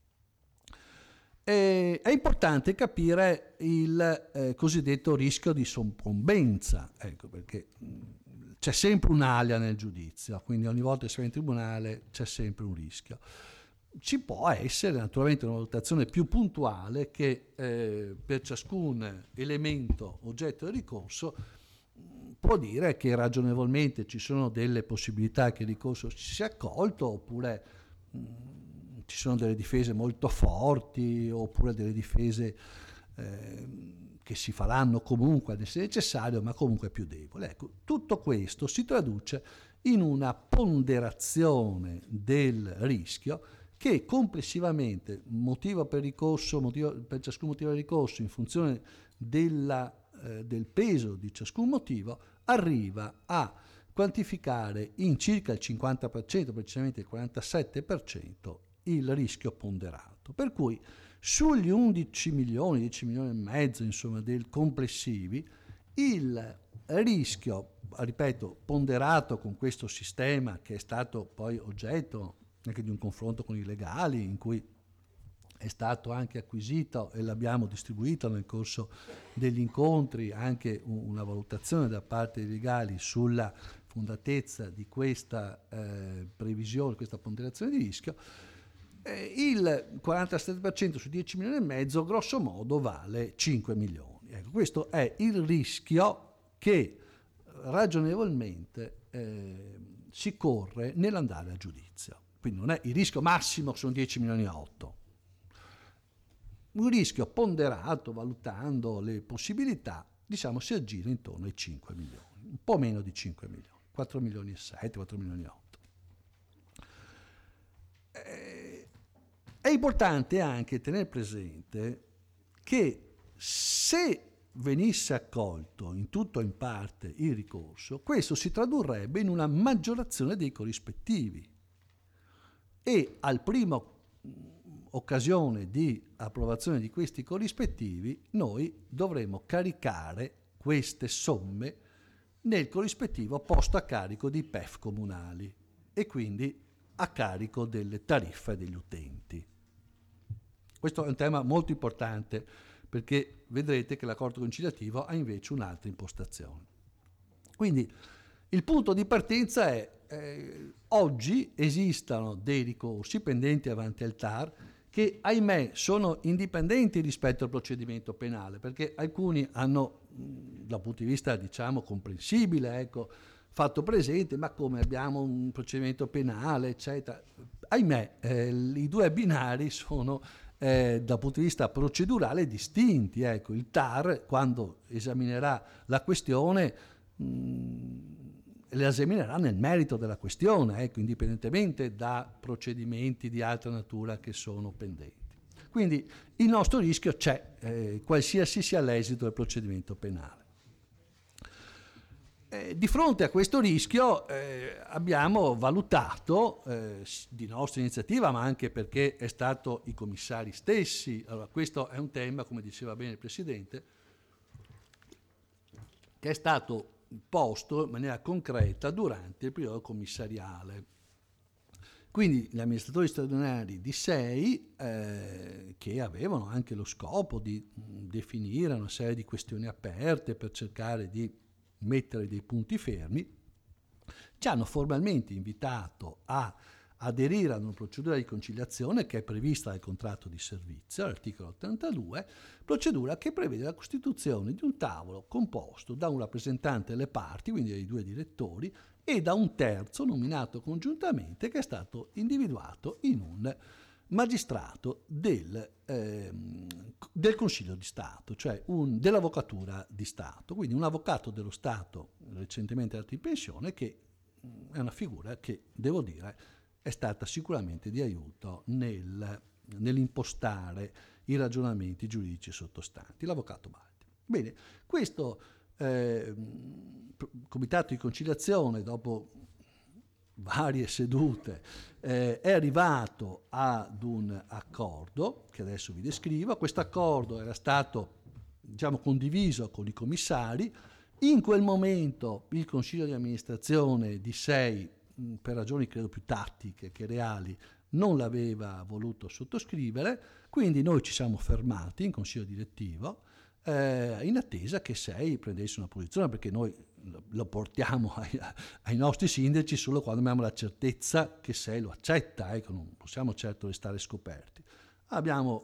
È importante capire il cosiddetto rischio di soccombenza, ecco, perché c'è sempre un'alia nel giudizio, quindi ogni volta che si va in tribunale c'è sempre un rischio. Ci può essere naturalmente una valutazione più puntuale che per ciascun elemento oggetto del ricorso può dire che ragionevolmente ci sono delle possibilità che il ricorso ci sia accolto, oppure ci sono delle difese molto forti, oppure delle difese che si faranno comunque ad essere necessario, ma comunque più debole. Ecco, tutto questo si traduce in una ponderazione del rischio che complessivamente, motivo per ciascun motivo del ricorso, in funzione del peso di ciascun motivo, arriva a quantificare in circa il 50%, precisamente il 47%, il rischio ponderato. Per cui sugli 11 milioni, 10 milioni e mezzo, insomma, del complessivi, il rischio, ripeto, ponderato con questo sistema che è stato poi oggetto anche di un confronto con i legali, in cui è stato anche acquisito e l'abbiamo distribuito nel corso degli incontri anche una valutazione da parte dei legali sulla fondatezza di questa previsione, questa ponderazione di rischio. Il 47% su 10 milioni e mezzo grosso modo vale 5 milioni. Ecco, questo è il rischio che ragionevolmente si corre nell'andare a giudizio. Quindi non è il rischio massimo, sono 10 milioni e 8. Un rischio ponderato, valutando le possibilità, diciamo si aggira intorno ai 5 milioni, un po' meno di 5 milioni, 4 milioni e 7, 4 milioni e 8. È importante anche tenere presente che se venisse accolto in tutto o in parte il ricorso, questo si tradurrebbe in una maggiorazione dei corrispettivi e al primo occasione di approvazione di questi corrispettivi noi dovremo caricare queste somme nel corrispettivo posto a carico di PEF comunali e quindi a carico delle tariffe degli utenti. Questo è un tema molto importante perché vedrete che l'accordo conciliativo ha invece un'altra impostazione. Quindi il punto di partenza è oggi esistono dei ricorsi pendenti avanti al TAR che ahimè sono indipendenti rispetto al procedimento penale, perché alcuni hanno, dal punto di vista diciamo comprensibile, ecco, fatto presente, ma come abbiamo un procedimento penale, eccetera. Ahimè, i due binari sono dal punto di vista procedurale distinti. Ecco, il TAR, quando esaminerà la questione, le esaminerà nel merito della questione, ecco, indipendentemente da procedimenti di altra natura che sono pendenti. Quindi il nostro rischio c'è, qualsiasi sia l'esito del procedimento penale. Di fronte a questo rischio abbiamo valutato di nostra iniziativa, ma anche perché è stato i commissari stessi, allora questo è un tema, come diceva bene il Presidente, che è stato posto in maniera concreta durante il periodo commissariale. Quindi gli amministratori straordinari di 6 che avevano anche lo scopo di definire una serie di questioni aperte per cercare di mettere dei punti fermi, ci hanno formalmente invitato a aderire ad una procedura di conciliazione che è prevista dal contratto di servizio, l'articolo 82, procedura che prevede la costituzione di un tavolo composto da un rappresentante delle parti, quindi dai 2 direttori, e da un terzo nominato congiuntamente, che è stato individuato in un magistrato del Consiglio di Stato, cioè dell'Avvocatura di Stato, quindi un avvocato dello Stato recentemente andato in pensione, che è una figura che, devo dire, è stata sicuramente di aiuto nell'impostare i ragionamenti giuridici sottostanti, l'avvocato Baldi. Bene, questo comitato di conciliazione, dopo varie sedute, è arrivato ad un accordo che adesso vi descrivo. Questo accordo era stato, diciamo, condiviso con i commissari. In quel momento il consiglio di amministrazione di SEI, per ragioni credo più tattiche che reali, non l'aveva voluto sottoscrivere, quindi noi ci siamo fermati in consiglio direttivo in attesa che SEI prendesse una posizione, perché noi lo portiamo ai nostri sindaci solo quando abbiamo la certezza che SEI lo accetta, ecco, non possiamo certo restare scoperti. Abbiamo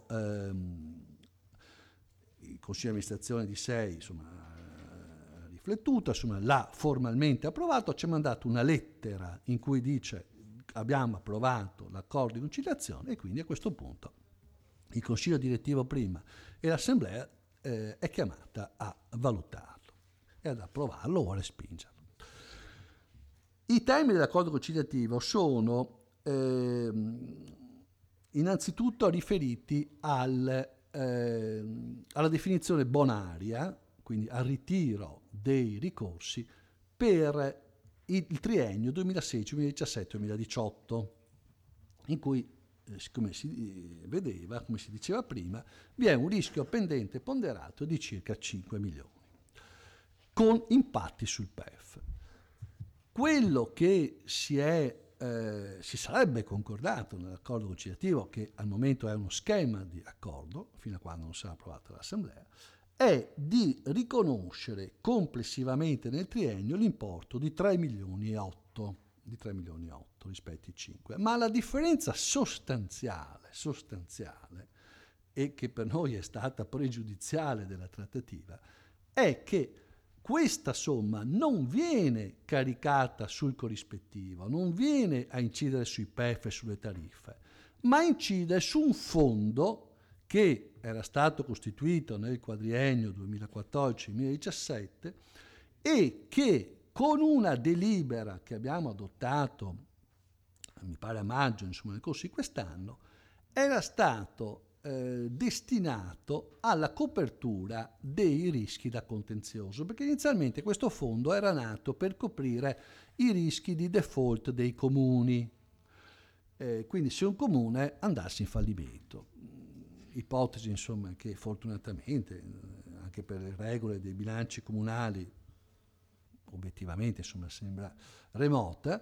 il consiglio di amministrazione di SEI, insomma, riflettuto, insomma, l'ha formalmente approvato, ci ha mandato una lettera in cui dice abbiamo approvato l'accordo di conciliazione, e quindi a questo punto il consiglio direttivo prima e l'assemblea è chiamata a valutarlo e ad approvarlo o a respingerlo. I termini dell'accordo conciliativo sono innanzitutto riferiti alla definizione bonaria, quindi al ritiro dei ricorsi per il triennio 2016, 2017, 2018, in cui, come si vedeva, come si diceva prima, vi è un rischio pendente ponderato di circa 5 milioni, con impatti sul PEF. Quello che si sarebbe concordato nell'accordo conciliativo, che al momento è uno schema di accordo, fino a quando non sarà approvato dall'Assemblea, è di riconoscere complessivamente nel triennio l'importo di 3 milioni e 8 rispetto ai 5. Ma la differenza sostanziale, e che per noi è stata pregiudiziale della trattativa, è che questa somma non viene caricata sul corrispettivo, non viene a incidere sui PEF e sulle tariffe, ma incide su un fondo che era stato costituito nel quadriennio 2014-2017 e che, con una delibera che abbiamo adottato, mi pare a maggio, insomma, nel corso di quest'anno, era stato destinato alla copertura dei rischi da contenzioso, perché inizialmente questo fondo era nato per coprire i rischi di default dei comuni, quindi se un comune andasse in fallimento. Ipotesi, insomma, che fortunatamente, anche per le regole dei bilanci comunali, obiettivamente, insomma, sembra remota,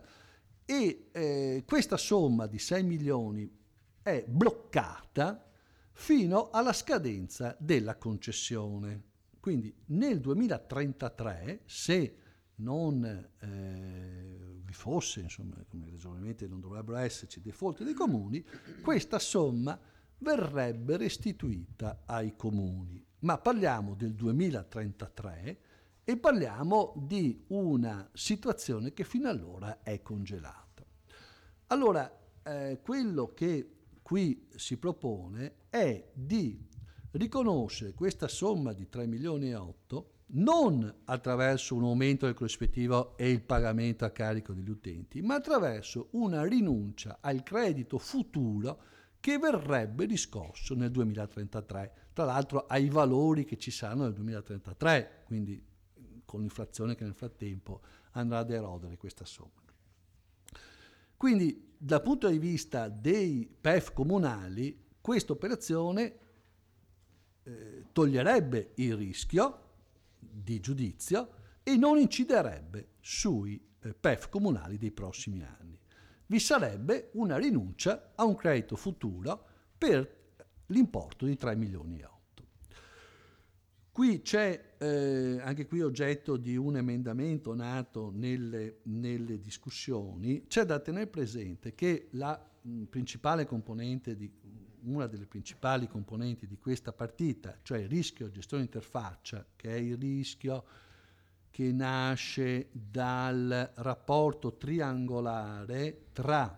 e questa somma di 6 milioni è bloccata fino alla scadenza della concessione. Quindi nel 2033, se non vi fosse, insomma, come ragionamenti non dovrebbero esserci default dei comuni, questa somma verrebbe restituita ai comuni. Ma parliamo del 2033 e parliamo di una situazione che fino allora è congelata. Allora, quello che qui si propone è di riconoscere questa somma di 3 milioni e 8 non attraverso un aumento del corrispettivo e il pagamento a carico degli utenti, ma attraverso una rinuncia al credito futuro che verrebbe riscosso nel 2033, tra l'altro ai valori che ci saranno nel 2033, quindi con l'inflazione che nel frattempo andrà ad erodere questa somma. Quindi dal punto di vista dei PEF comunali, questa operazione toglierebbe il rischio di giudizio e non inciderebbe sui PEF comunali dei prossimi anni. Vi sarebbe una rinuncia a un credito futuro per l'importo di 3 milioni e 8. Qui c'è, anche qui oggetto di un emendamento nato nelle discussioni, c'è da tenere presente che una delle principali componenti di questa partita, cioè il rischio gestione interfaccia, che è il rischio che nasce dal rapporto triangolare tra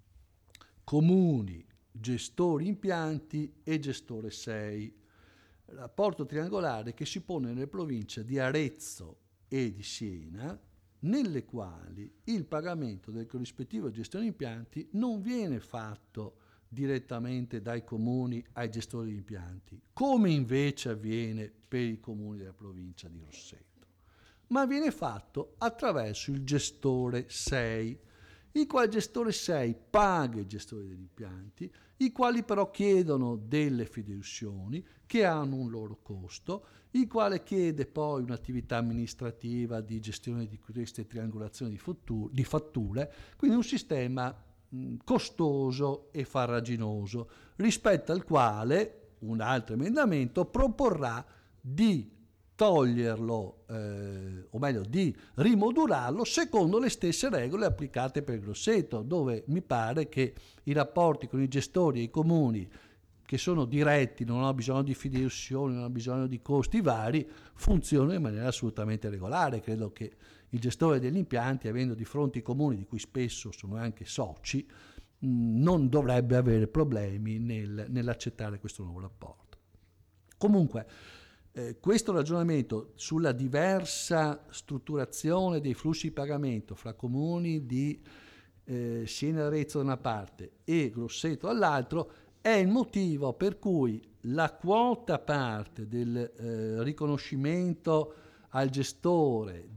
comuni, gestori impianti e gestore 6. Rapporto triangolare che si pone nelle province di Arezzo e di Siena, nelle quali il pagamento del corrispettivo gestione impianti non viene fatto direttamente dai comuni ai gestori di impianti, come invece avviene per i comuni della provincia di Grosseto, ma viene fatto attraverso il gestore 6, il quale gestore 6 paga i gestori degli impianti, i quali però chiedono delle fideiussioni che hanno un loro costo, il quale chiede poi un'attività amministrativa di gestione di queste triangolazioni di fatture, quindi un sistema costoso e farraginoso, rispetto al quale un altro emendamento proporrà di toglierlo, o meglio di rimodularlo secondo le stesse regole applicate per Grosseto, dove mi pare che i rapporti con i gestori e i comuni che sono diretti, non hanno bisogno di fideiussioni, non hanno bisogno di costi vari, funzionano in maniera assolutamente regolare. Credo che il gestore degli impianti, avendo di fronte i comuni di cui spesso sono anche soci, non dovrebbe avere problemi nell'accettare questo nuovo rapporto. Comunque, questo ragionamento sulla diversa strutturazione dei flussi di pagamento fra comuni di Siena e Arezzo da una parte e Grosseto dall'altro è il motivo per cui la quota parte del riconoscimento al gestore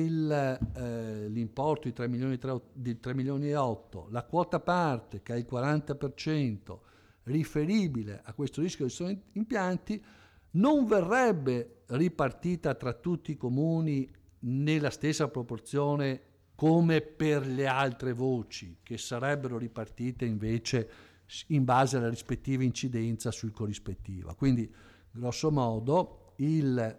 dell'importo di 3 milioni e 8, la quota parte che è il 40% riferibile a questo rischio di impianti, non verrebbe ripartita tra tutti i comuni nella stessa proporzione come per le altre voci, che sarebbero ripartite invece in base alla rispettiva incidenza sul corrispettivo. Quindi, grosso modo, il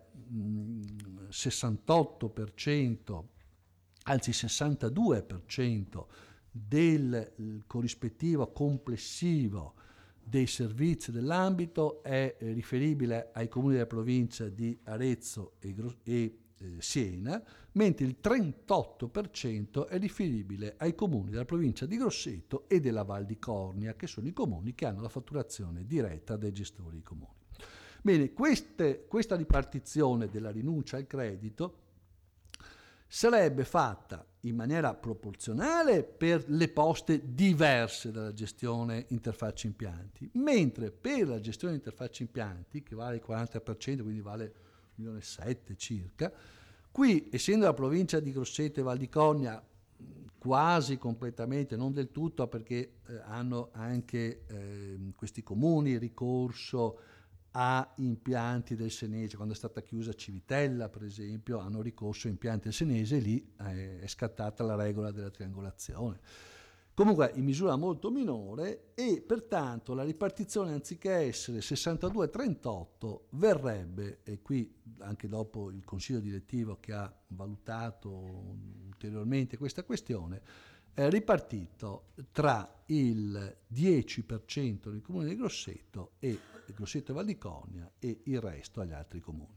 68%, anzi 62% del corrispettivo complessivo dei servizi dell'ambito è riferibile ai comuni della provincia di Arezzo e Siena, mentre il 38% è riferibile ai comuni della provincia di Grosseto e della Val di Cornia, che sono i comuni che hanno la fatturazione diretta dei gestori dei comuni. Bene, questa ripartizione della rinuncia al credito sarebbe fatta in maniera proporzionale per le poste diverse dalla gestione interfacce impianti, mentre per la gestione interfacce impianti, che vale il 40%, quindi vale 1,7 milioni circa, qui, essendo la provincia di Grosseto e Val di Cornia quasi completamente, non del tutto, perché hanno anche questi comuni ricorso a impianti del Senese, quando è stata chiusa Civitella per esempio hanno ricorso a impianti del Senese e lì è scattata la regola della triangolazione, comunque in misura molto minore, e pertanto la ripartizione anziché essere 62-38 verrebbe, e qui anche dopo il consiglio direttivo che ha valutato ulteriormente questa questione, è ripartito tra il 10% del comune di Grosseto e Grosseto e Val di Cornia e il resto agli altri comuni.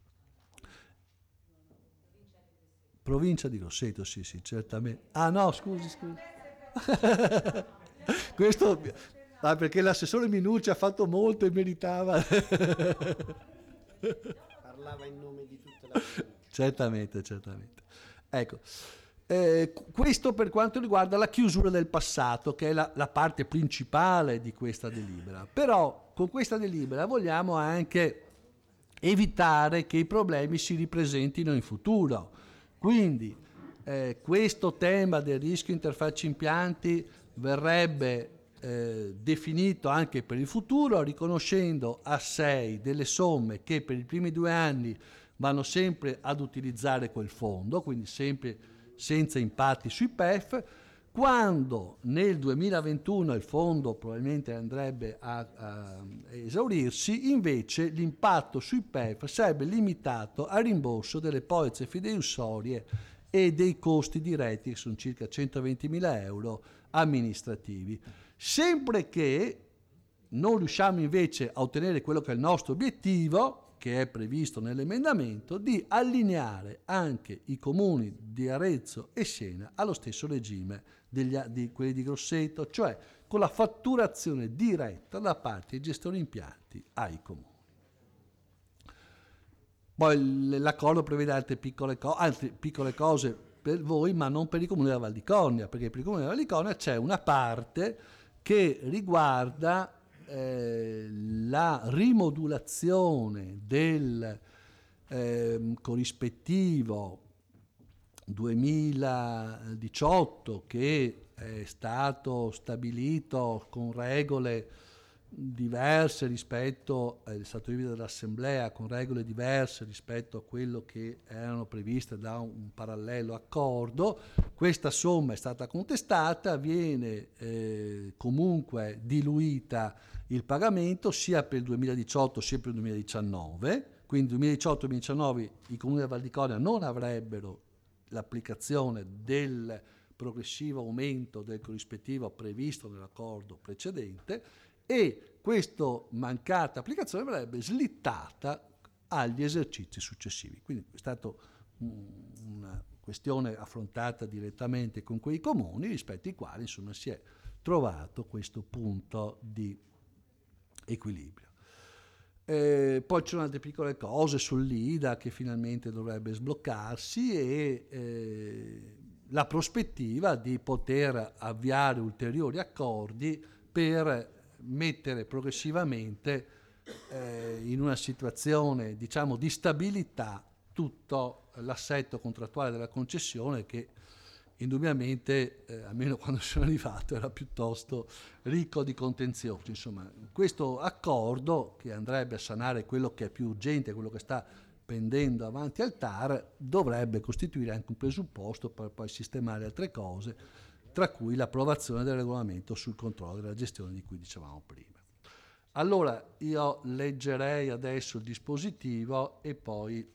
Provincia di Grosseto, sì, certamente. Ah no, scusi. Questo perché l'assessore Minucci ha fatto molto e meritava. Parlava in nome di tutta la Certamente. Ecco. Questo per quanto riguarda la chiusura del passato, che è la parte principale di questa delibera. Però con questa delibera vogliamo anche evitare che i problemi si ripresentino in futuro. Quindi questo tema del rischio interfacce impianti verrebbe definito anche per il futuro, riconoscendo a 6 delle somme che per i primi 2 anni vanno sempre ad utilizzare quel fondo, quindi sempre senza impatti sui PEF, Quando nel 2021 il fondo probabilmente andrebbe a esaurirsi, invece l'impatto sui PEF sarebbe limitato al rimborso delle polizze fideiussorie e dei costi diretti, che sono circa 120.000 euro amministrativi. Sempre che non riusciamo invece a ottenere quello che è il nostro obiettivo, che è previsto nell'emendamento, di allineare anche i comuni di Arezzo e Siena allo stesso regime di quelli di Grosseto, cioè con la fatturazione diretta da parte dei gestori impianti ai comuni. Poi l'accordo prevede altre piccole cose per voi, ma non per i comuni della Val di Cornia, perché per i comuni della Val di Cornia c'è una parte che riguarda la rimodulazione del corrispettivo 2018, che è stato stabilito con regole diverse rispetto, è stato rivisto dall'Assemblea con regole diverse rispetto a quello che erano previste da un parallelo accordo. Questa somma è stata contestata, viene comunque diluita il pagamento sia per il 2018 sia per il 2019, quindi 2018-2019 i comuni della Val di Cornia non avrebbero l'applicazione del progressivo aumento del corrispettivo previsto nell'accordo precedente, e questa mancata applicazione verrebbe slittata agli esercizi successivi. Quindi è stata una questione affrontata direttamente con quei comuni, rispetto ai quali insomma si è trovato questo punto di equilibrio. Poi ci sono altre piccole cose sull'IDA che finalmente dovrebbe sbloccarsi, e la prospettiva di poter avviare ulteriori accordi per mettere progressivamente in una situazione, diciamo, di stabilità tutto l'assetto contrattuale della concessione, che indubbiamente, almeno quando sono arrivato, era piuttosto ricco di contenziosi. Insomma, questo accordo, che andrebbe a sanare quello che è più urgente, quello che sta pendendo avanti al TAR, dovrebbe costituire anche un presupposto per poi sistemare altre cose, tra cui l'approvazione del regolamento sul controllo della gestione di cui dicevamo prima. Allora, io leggerei adesso il dispositivo e poi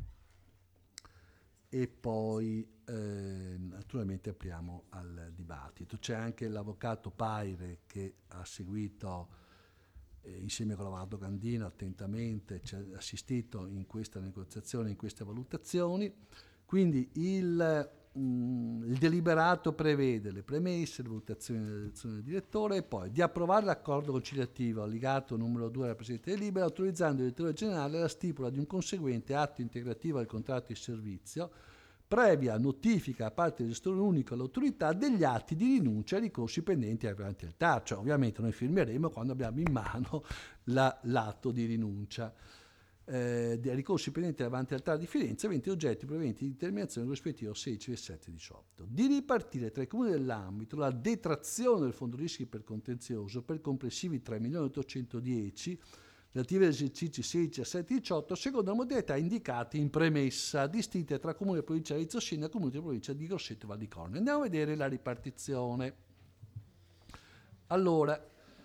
naturalmente apriamo al dibattito. C'è anche l'avvocato Paire che ha seguito insieme con l'avvocato Gandino attentamente, ci ha assistito in questa negoziazione, in queste valutazioni. Quindi il deliberato prevede le premesse, le valutazioni dell'elezione del direttore, e poi di approvare l'accordo conciliativo allegato numero 2 della Presidente Delibera, autorizzando il direttore generale alla stipula di un conseguente atto integrativo al contratto di servizio, previa notifica da parte del gestore unico all'autorità degli atti di rinuncia ai ricorsi pendenti avanti al TAR. Cioè, ovviamente noi firmeremo quando abbiamo in mano l'atto di rinuncia. Dei ricorsi pendenti davanti al TAR di Firenze, aventi oggetti provenienti di determinazione rispettivo 16, 17 e 18. Di ripartire tra i comuni dell'ambito la detrazione del fondo rischi per contenzioso per complessivi 3.810.000 relative agli esercizi 16, 17 e 18, secondo le modalità indicate in premessa, distinte tra comune e provincia di Arezzo Siena e comune e provincia di Grosseto e Val di Cornia. Andiamo a vedere la ripartizione. Allora,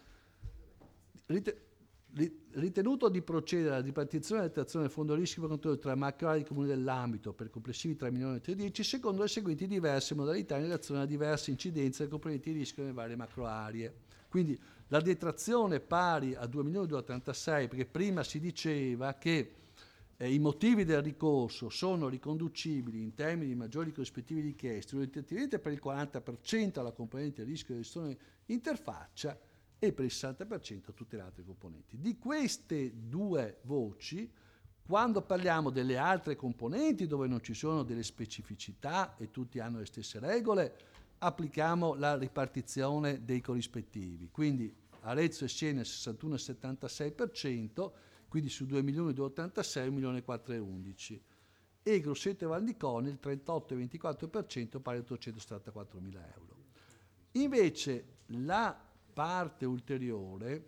ritenuto di procedere alla ripartizione e detrazione del fondo rischi per controllo tra macro aree di comuni dell'ambito per complessivi 3.310.000, secondo le seguenti diverse modalità in relazione a diverse incidenze e componenti di rischio nelle varie macro aree. Quindi la detrazione pari a 2.286.000, perché prima si diceva che i motivi del ricorso sono riconducibili in termini di maggiori corrispettivi richiesti, orientativamente per il 40% alla componente di rischio di gestione interfaccia e per il 60% a tutte le altre componenti. Di queste due voci, quando parliamo delle altre componenti dove non ci sono delle specificità e tutti hanno le stesse regole, applichiamo la ripartizione dei corrispettivi. Quindi Arezzo e Siena il 61,76%, quindi su 2.286.000 1.411.000, e Grosseto e Val di Cornia il 38,24%, pari a 874.000 euro. Invece la parte ulteriore,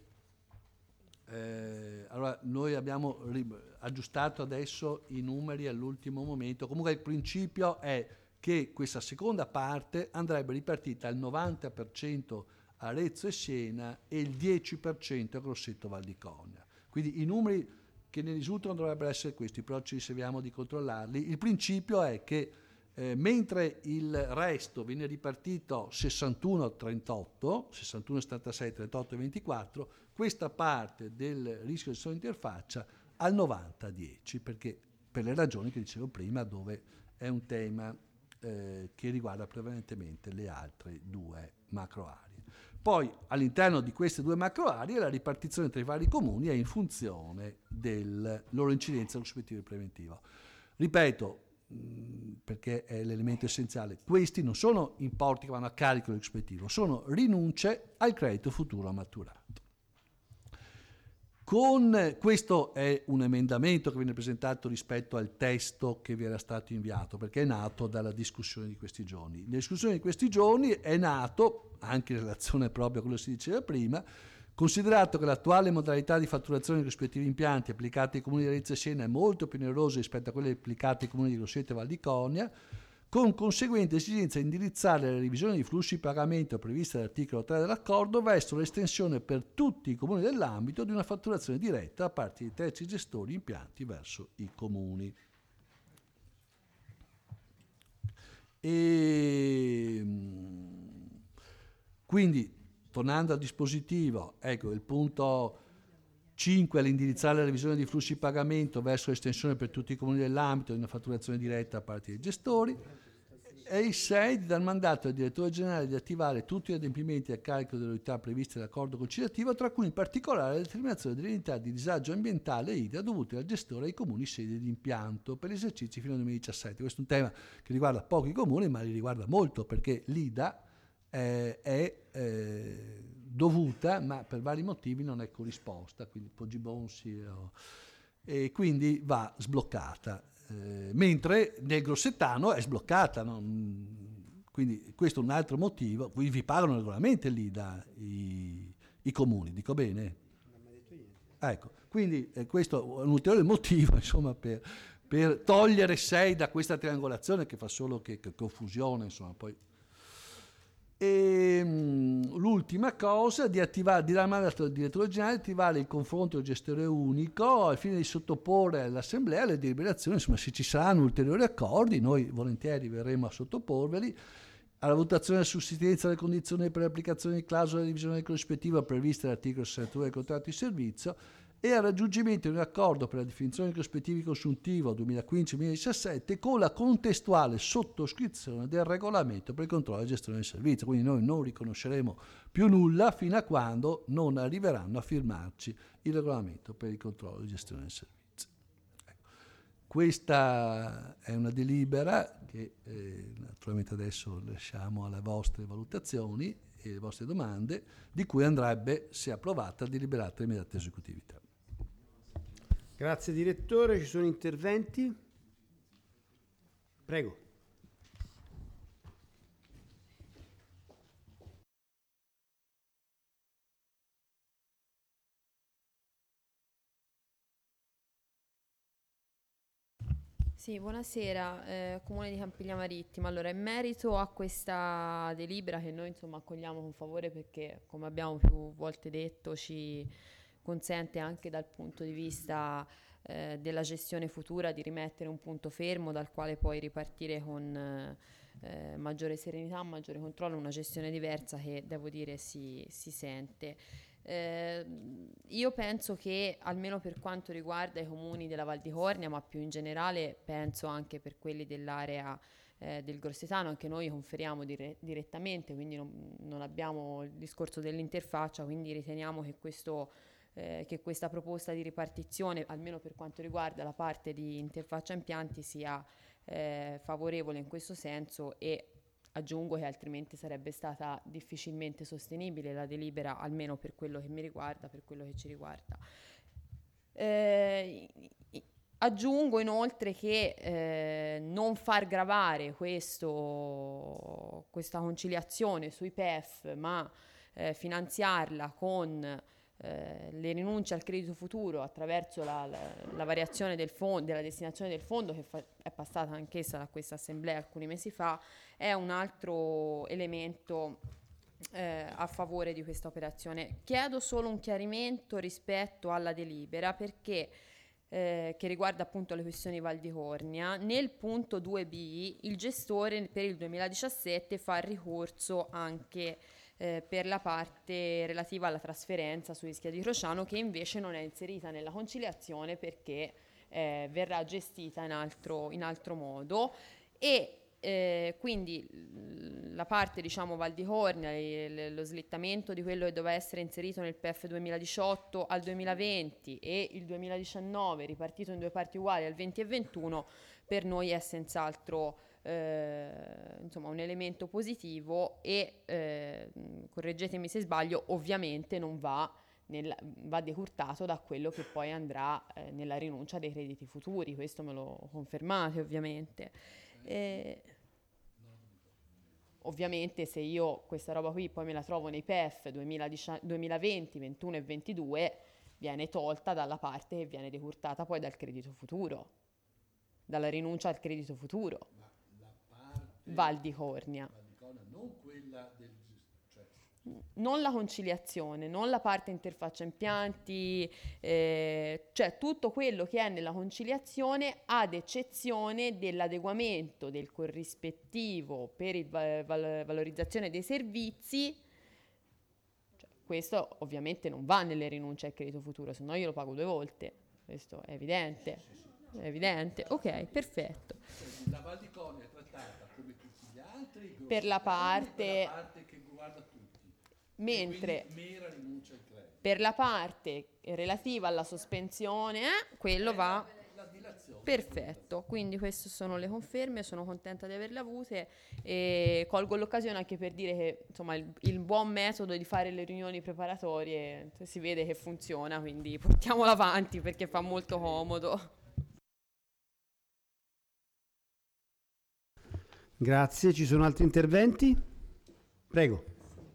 allora noi abbiamo aggiustato adesso i numeri all'ultimo momento. Comunque il principio è che questa seconda parte andrebbe ripartita al 90% a Arezzo e Siena e il 10% a Grosseto Val di Cogna. Quindi i numeri che ne risultano dovrebbero essere questi, però ci riserviamo di controllarli. Il principio è che mentre il resto viene ripartito 61-38, 61-76, 38-24, questa parte del rischio di interfaccia al 90-10, perché per le ragioni che dicevo prima, dove è un tema che riguarda prevalentemente le altre due macro aree. Poi all'interno di queste due macro aree la ripartizione tra i vari comuni è in funzione della loro incidenza rispettiva e preventiva. Ripeto, perché è l'elemento essenziale, questi non sono importi che vanno a carico del rispettivo, sono rinunce al credito futuro maturato. Questo è un emendamento che viene presentato rispetto al testo che vi era stato inviato, perché è nato dalla discussione di questi giorni. La discussione di questi giorni è nato, anche in relazione proprio a quello che si diceva prima, considerato che l'attuale modalità di fatturazione dei rispettivi impianti applicati ai comuni di Arezzo e Siena è molto più onerosa rispetto a quelle applicate ai comuni di Grosseto e Val di Cogna, con conseguente esigenza di indirizzare la revisione di flussi di pagamento prevista dall'articolo 3 dell'accordo verso l'estensione per tutti i comuni dell'ambito di una fatturazione diretta da parte di terzi gestori impianti verso i comuni. Quindi, tornando al dispositivo, ecco, il punto 5 all'indirizzare la revisione di flussi di pagamento verso l'estensione per tutti i comuni dell'ambito di una fatturazione diretta a parte dei gestori, e il 6 di dar mandato al direttore generale di attivare tutti gli adempimenti a carico delle unità previste dall'accordo conciliativo, tra cui in particolare la determinazione delle unità di disagio ambientale e idra dovute dal gestore ai comuni sede di impianto per gli esercizi fino al 2017. Questo è un tema che riguarda pochi comuni, ma li riguarda molto, perché l'IDA è dovuta, ma per vari motivi non è corrisposta, quindi Poggibonsi, e quindi va sbloccata, mentre nel grossetano è sbloccata, quindi questo è un altro motivo. Quindi vi pagano regolarmente l'IDA i comuni, dico bene? Ecco, quindi questo è un ulteriore motivo, insomma, per togliere 6 da questa triangolazione che fa solo che confusione, insomma. Poi l'ultima cosa, di dare mandato al direttore generale di attivare il confronto del gestore unico al fine di sottoporre all'assemblea le deliberazioni. Insomma, se ci saranno ulteriori accordi, noi volentieri verremo a sottoporveli alla votazione della sussistenza delle condizioni per l'applicazione di clausole di divisione del corrispettivo previste dall'articolo 62 del contratto di servizio e al raggiungimento di un accordo per la definizione del corrispettivo consuntivo 2015-2017 con la contestuale sottoscrizione del regolamento per il controllo e la gestione del servizio. Quindi noi non riconosceremo più nulla fino a quando non arriveranno a firmarci il regolamento per il controllo e la gestione del servizio. Ecco. Questa è una delibera che naturalmente adesso lasciamo alle vostre valutazioni e le vostre domande, di cui andrebbe, se approvata, deliberata immediata esecutività. Grazie direttore, ci sono interventi? Prego. Sì, buonasera, Comune di Campiglia Marittima. Allora, in merito a questa delibera che noi insomma accogliamo con favore perché, come abbiamo più volte detto, ci consente anche dal punto di vista della gestione futura di rimettere un punto fermo dal quale poi ripartire con maggiore serenità, maggiore controllo, una gestione diversa che devo dire si sente. Io penso che almeno per quanto riguarda i comuni della Val di Cornia, ma più in generale penso anche per quelli dell'area del Grossetano, anche noi conferiamo direttamente, quindi non abbiamo il discorso dell'interfaccia, quindi riteniamo che questa proposta di ripartizione, almeno per quanto riguarda la parte di interfaccia impianti, sia favorevole in questo senso, e aggiungo che altrimenti sarebbe stata difficilmente sostenibile la delibera, almeno per quello che mi riguarda, per quello che ci riguarda. Aggiungo inoltre che non far gravare questa conciliazione sui PEF, ma finanziarla con le rinunce al credito futuro attraverso la variazione del fondo, della destinazione del fondo, che è passata anch'essa da questa assemblea alcuni mesi fa, è un altro elemento a favore di questa operazione. Chiedo solo un chiarimento rispetto alla delibera, perché che riguarda appunto le questioni Val di Cornia. Nel punto 2b il gestore per il 2017 fa ricorso anche per la parte relativa alla trasferenza su Ischia di Crociano, che invece non è inserita nella conciliazione perché verrà gestita in altro modo, e quindi la parte, diciamo, Val di Cornia, lo slittamento di quello che doveva essere inserito nel PF 2018 al 2020 e il 2019 ripartito in due parti uguali al 20 e 21, per noi è senz'altro insomma un elemento positivo, e correggetemi se sbaglio, ovviamente non va decurtato da quello che poi andrà nella rinuncia dei crediti futuri. Questo me lo confermate, ovviamente. Ovviamente se io questa roba qui poi me la trovo nei PF 2020, 21 e 22, viene tolta dalla parte che viene decurtata poi dal credito futuro, dalla rinuncia al credito futuro. La parte Val di Cornia, non quella del... non la conciliazione, non la parte interfaccia impianti, cioè tutto quello che è nella conciliazione, ad eccezione dell'adeguamento del corrispettivo per il valorizzazione dei servizi. Cioè, questo ovviamente non va nelle rinunce al credito futuro, se no io lo pago 2 volte, questo è evidente. È evidente, ok, perfetto. La Val di Cornia è trattata come tutti gli altri per la parte che riguarda tutti. Mentre Mera rinuncia al credito. per la parte relativa alla sospensione, quello va La dilazione. perfetto. Quindi queste sono le conferme, sono contenta di averle avute, e colgo l'occasione anche per dire che insomma il buon metodo di fare le riunioni preparatorie si vede che funziona, quindi portiamolo avanti perché fa molto comodo. Grazie, ci sono altri interventi? Prego.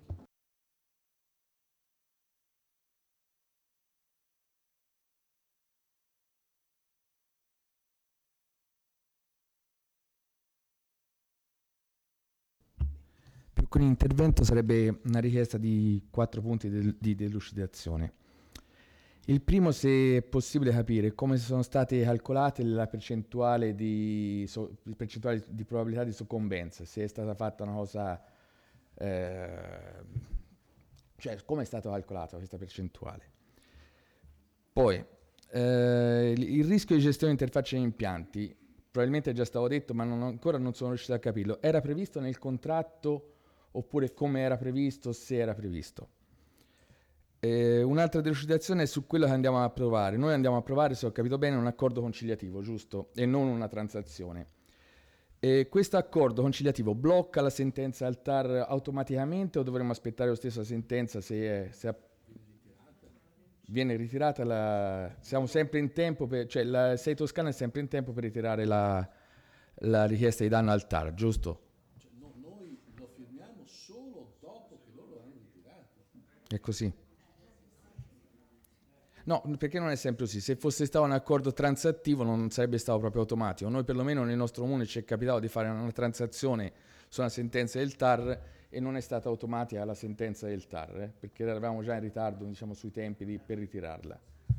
Più che un intervento sarebbe una richiesta di 4 punti di delucidazione. Il primo, se è possibile capire come sono state calcolate la percentuale di probabilità di soccombenza, se è stata fatta una cosa, cioè come è stata calcolata questa percentuale. Poi il rischio di gestione interfaccia di impianti, probabilmente è già stato detto, ma ancora non sono riuscito a capirlo. Era previsto nel contratto oppure come era previsto, se era previsto? Un'altra delucidazione è su quello che andiamo a approvare. Noi andiamo a approvare, se ho capito bene, un accordo conciliativo, giusto? E non una transazione. Questo accordo conciliativo blocca la sentenza al TAR automaticamente o dovremmo aspettare la stessa sentenza se viene ritirata? Siamo sempre in tempo, cioè la 6 Toscana è sempre in tempo per ritirare la richiesta di danno al TAR, giusto? Cioè, noi lo firmiamo solo dopo che loro hanno ritirato. È così? No, perché non è sempre così. Se fosse stato un accordo transattivo non sarebbe stato proprio automatico. Noi perlomeno nel nostro comune ci è capitato di fare una transazione su una sentenza del TAR e non è stata automatica la sentenza del TAR, perché eravamo già in ritardo, diciamo, sui tempi per ritirarla.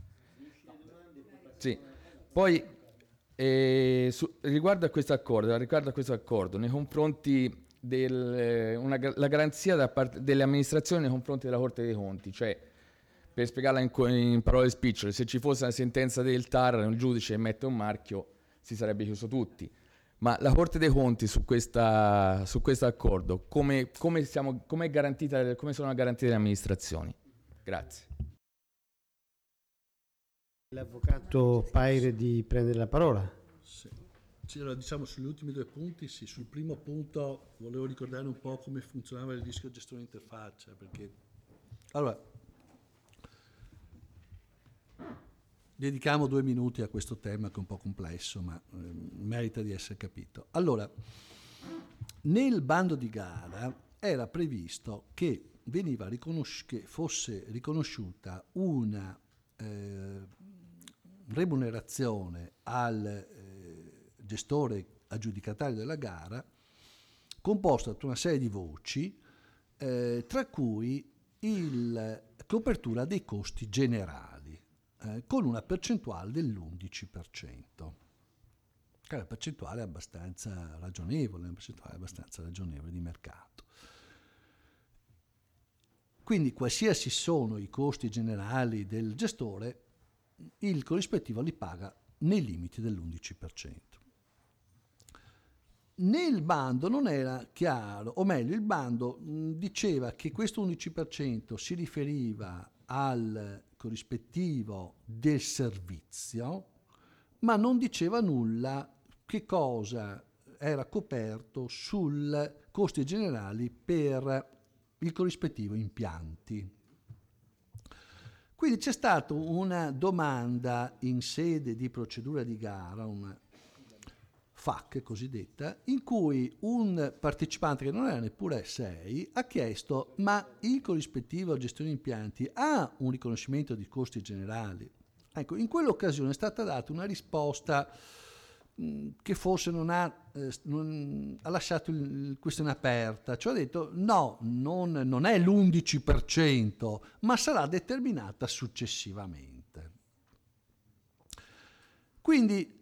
Sì. Poi riguardo a questo accordo, nei confronti la garanzia da parte delle amministrazioni nei confronti della Corte dei Conti, cioè per spiegarla in parole spicciole, se ci fosse una sentenza del TAR, il giudice mette un marchio, si sarebbe chiuso tutti. Ma la Corte dei Conti su questo accordo, come sono garantite le amministrazioni? Grazie. L'avvocato Paire di prendere la parola. Sì, allora diciamo sugli ultimi 2 punti, sì, sul primo punto volevo ricordare un po' come funzionava il rischio gestione interfaccia, perché allora dedichiamo 2 minuti a questo tema che è un po' complesso, ma merita di essere capito. Allora, nel bando di gara era previsto che che fosse riconosciuta una remunerazione al gestore aggiudicatario della gara composta da una serie di voci, tra cui la copertura dei costi generali, con una percentuale dell'11%, che è una percentuale abbastanza ragionevole, di mercato. Quindi qualsiasi sono i costi generali del gestore, il corrispettivo li paga nei limiti dell'11%. Nel bando non era chiaro, o meglio il bando diceva che questo 11% si riferiva al corrispettivo del servizio, ma non diceva nulla che cosa era coperto sul costi generali per il corrispettivo impianti. Quindi c'è stata una domanda in sede di procedura di gara, una FAC cosiddetta, in cui un partecipante che non era neppure 6 ha chiesto: ma il corrispettivo gestione impianti ha un riconoscimento di costi generali? Ecco, in quell'occasione è stata data una risposta che forse ha lasciato il questione aperta, cioè ha detto no, non è l'11%, ma sarà determinata successivamente. Quindi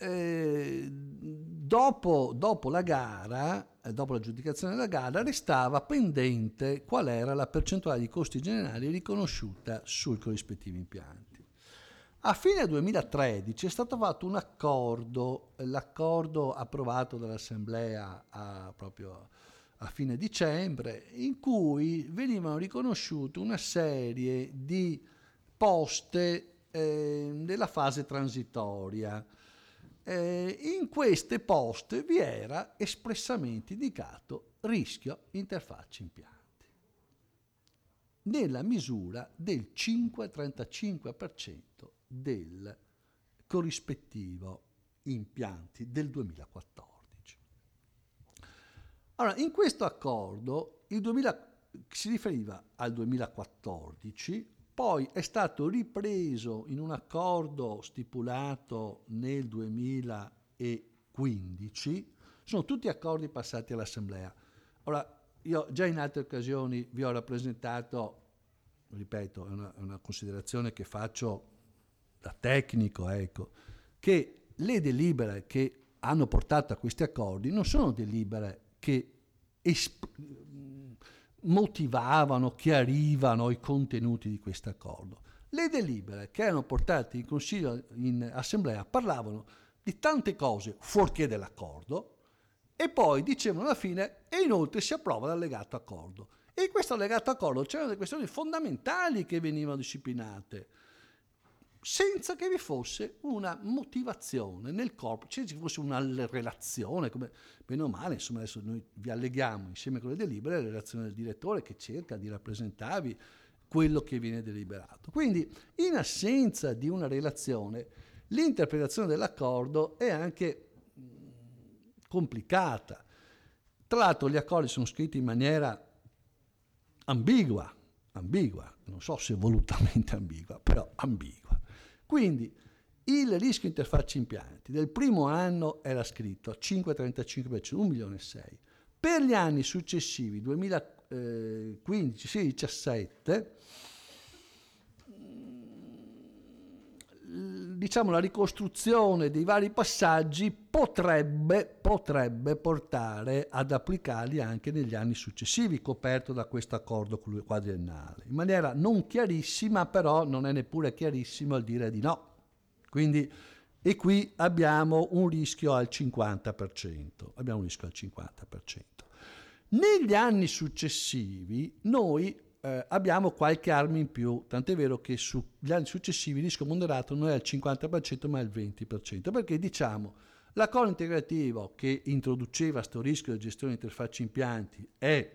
dopo la gara, dopo l'aggiudicazione della gara, restava pendente qual era la percentuale di costi generali riconosciuta sul corrispettivo impianti. A fine 2013 è stato fatto un accordo, l'accordo approvato dall'Assemblea proprio a fine dicembre, in cui venivano riconosciute una serie di poste della fase transitoria. In queste poste vi era espressamente indicato rischio interfacce impianti, nella misura del 5,35% del corrispettivo impianti del 2014. Allora, in questo accordo si riferiva al 2014, poi è stato ripreso in un accordo stipulato nel 2015, sono tutti accordi passati all'Assemblea. Ora, io già in altre occasioni vi ho rappresentato, ripeto, è una considerazione che faccio da tecnico, ecco, che le delibere che hanno portato a questi accordi non sono delibere che motivavano, chiarivano i contenuti di questo accordo. Le delibere che erano portate in consiglio, in assemblea, parlavano di tante cose fuorché dell'accordo e poi dicevano alla fine: e inoltre si approva l'allegato accordo. E in questo allegato accordo c'erano delle questioni fondamentali che venivano disciplinate, senza che vi fosse una motivazione nel corpo, senza che fosse una relazione, come bene o male, insomma adesso noi vi alleghiamo insieme con le delibere la relazione del direttore che cerca di rappresentarvi quello che viene deliberato. Quindi in assenza di una relazione l'interpretazione dell'accordo è anche complicata. Tra l'altro gli accordi sono scritti in maniera ambigua, non so se volutamente ambigua, però ambigua. Quindi il rischio interfacce impianti del primo anno era scritto a 5,35%, 1,6 milioni. Per gli anni successivi, 2015, 16, 17, diciamo la ricostruzione dei vari passaggi potrebbe portare ad applicarli anche negli anni successivi, coperto da questo accordo quadriennale, in maniera non chiarissima, però non è neppure chiarissimo il dire di no. Quindi, e qui abbiamo un rischio al 50%. Negli anni successivi noi abbiamo qualche arma in più, tant'è vero che sugli anni successivi il rischio moderato non è al 50% ma al 20%, perché diciamo l'accordo integrativo che introduceva sto rischio di gestione di interfacce impianti è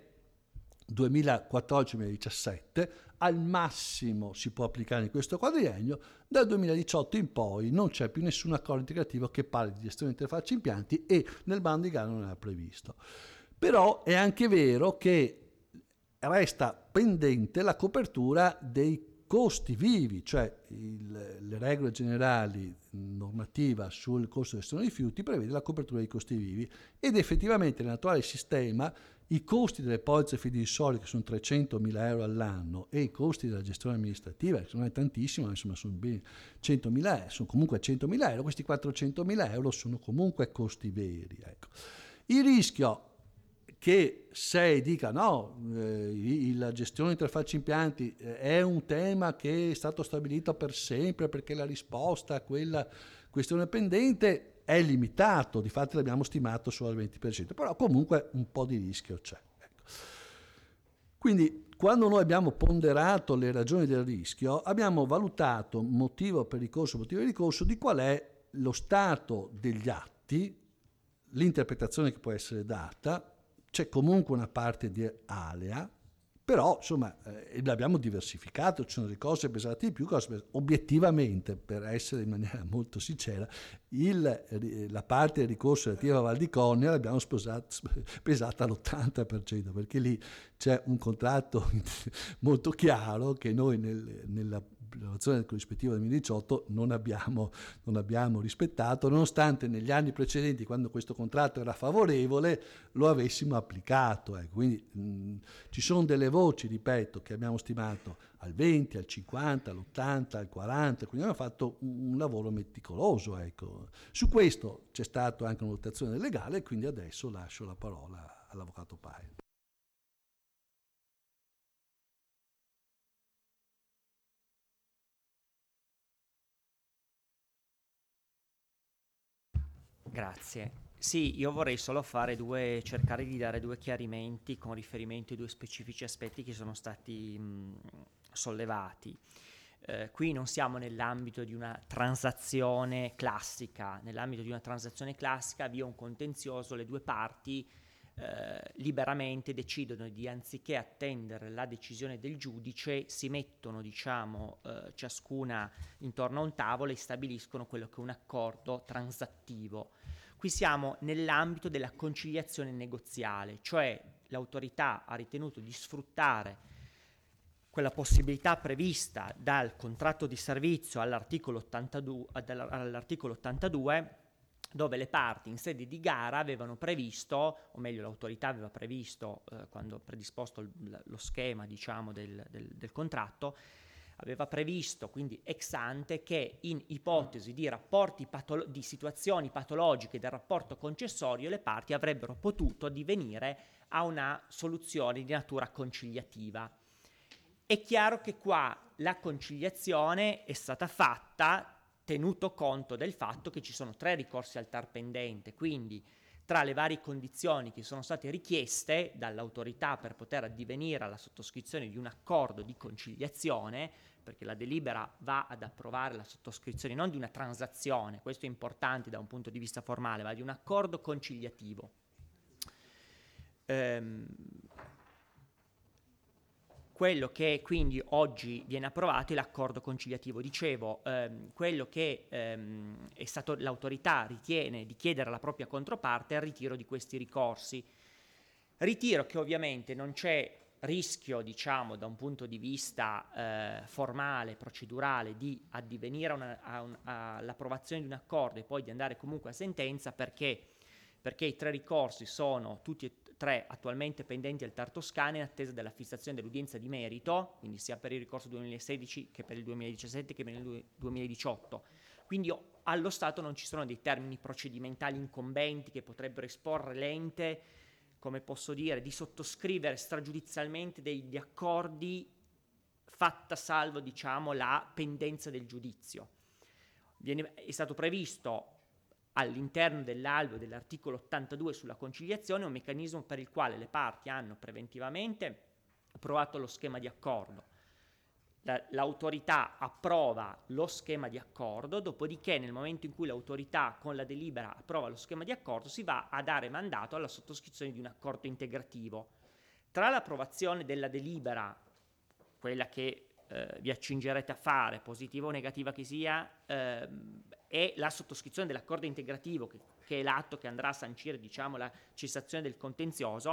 2014-2017, al massimo si può applicare in questo quadriennio, dal 2018 in poi non c'è più nessun accordo integrativo che parli di gestione di interfacce impianti e nel bando di gara non era previsto. Però è anche vero che resta pendente la copertura dei costi vivi, cioè le regole generali normativa sul costo di gestione dei rifiuti prevede la copertura dei costi vivi, ed effettivamente nell'attuale sistema i costi delle polizze fideiussorie, che sono 300.000 euro all'anno, e i costi della gestione amministrativa, che non è tantissimo, ma insomma sono 100.000, sono comunque 100.000 euro, questi 400.000 euro sono comunque costi veri. Ecco. Il rischio che SEI dica no, la gestione di interfacce impianti è un tema che è stato stabilito per sempre perché la risposta a quella questione pendente è limitato, difatti l'abbiamo stimato solo al 20%, però comunque un po' di rischio c'è. Ecco. Quindi quando noi abbiamo ponderato le ragioni del rischio, abbiamo valutato motivo per ricorso, motivo di ricorso, di qual è lo stato degli atti, l'interpretazione che può essere data. C'è comunque una parte di alea, però insomma l'abbiamo diversificato, ci sono delle cose pesate di più, cose obiettivamente, per essere in maniera molto sincera, la parte del ricorso relativa a Val di Cornia l'abbiamo pesata all'80%, perché lì c'è un contratto molto chiaro che noi nella l'approvazione del corrispettivo del 2018 non abbiamo rispettato, nonostante negli anni precedenti, quando questo contratto era favorevole, lo avessimo applicato. Quindi ci sono delle voci, ripeto, che abbiamo stimato al 20, al 50, all'80, al 40, quindi abbiamo fatto un lavoro meticoloso. Ecco. Su questo c'è stata anche una valutazione legale, quindi adesso lascio la parola all'avvocato Paia. Grazie. Sì, io vorrei solo cercare di dare due chiarimenti con riferimento ai due specifici aspetti che sono stati sollevati. Qui non siamo nell'ambito di una transazione classica. Nell'ambito di una transazione classica vi è un contenzioso, le due parti liberamente decidono di, anziché attendere la decisione del giudice, si mettono, ciascuna intorno a un tavolo e stabiliscono quello che è un accordo transattivo. Qui siamo nell'ambito della conciliazione negoziale, cioè l'autorità ha ritenuto di sfruttare quella possibilità prevista dal contratto di servizio all'articolo 82, dove le parti in sede di gara avevano previsto, o meglio l'autorità aveva previsto, quando ha predisposto lo schema del contratto, aveva previsto quindi ex ante che in ipotesi di rapporti di situazioni patologiche del rapporto concessorio le parti avrebbero potuto addivenire a una soluzione di natura conciliativa. È chiaro che qua la conciliazione è stata fatta tenuto conto del fatto che ci sono 3 ricorsi al TAR pendente, quindi tra le varie condizioni che sono state richieste dall'autorità per poter addivenire alla sottoscrizione di un accordo di conciliazione, perché la delibera va ad approvare la sottoscrizione non di una transazione, questo è importante da un punto di vista formale, ma di un accordo conciliativo. Quello che quindi oggi viene approvato è l'accordo conciliativo. Dicevo, quello che è stato, l'autorità ritiene di chiedere alla propria controparte è il ritiro di questi ricorsi. Ritiro che ovviamente non c'è rischio, da un punto di vista formale, procedurale, di addivenire all'approvazione di un accordo e poi di andare comunque a sentenza, perché i 3 ricorsi sono tutti e 3 attualmente pendenti al TAR Toscana in attesa della fissazione dell'udienza di merito, quindi sia per il ricorso 2016 che per il 2017 che per il 2018. Quindi allo Stato non ci sono dei termini procedimentali incombenti che potrebbero esporre l'ente, come posso dire, di sottoscrivere stragiudizialmente degli accordi fatta salvo, la pendenza del giudizio. È stato previsto all'interno dell'alveo dell'articolo 82 sulla conciliazione un meccanismo per il quale le parti hanno preventivamente approvato lo schema di accordo. L'autorità approva lo schema di accordo, dopodiché nel momento in cui l'autorità con la delibera approva lo schema di accordo si va a dare mandato alla sottoscrizione di un accordo integrativo. Tra l'approvazione della delibera, quella che vi accingerete a fare, positiva o negativa che sia, e la sottoscrizione dell'accordo integrativo, che è l'atto che andrà a sancire la cessazione del contenzioso,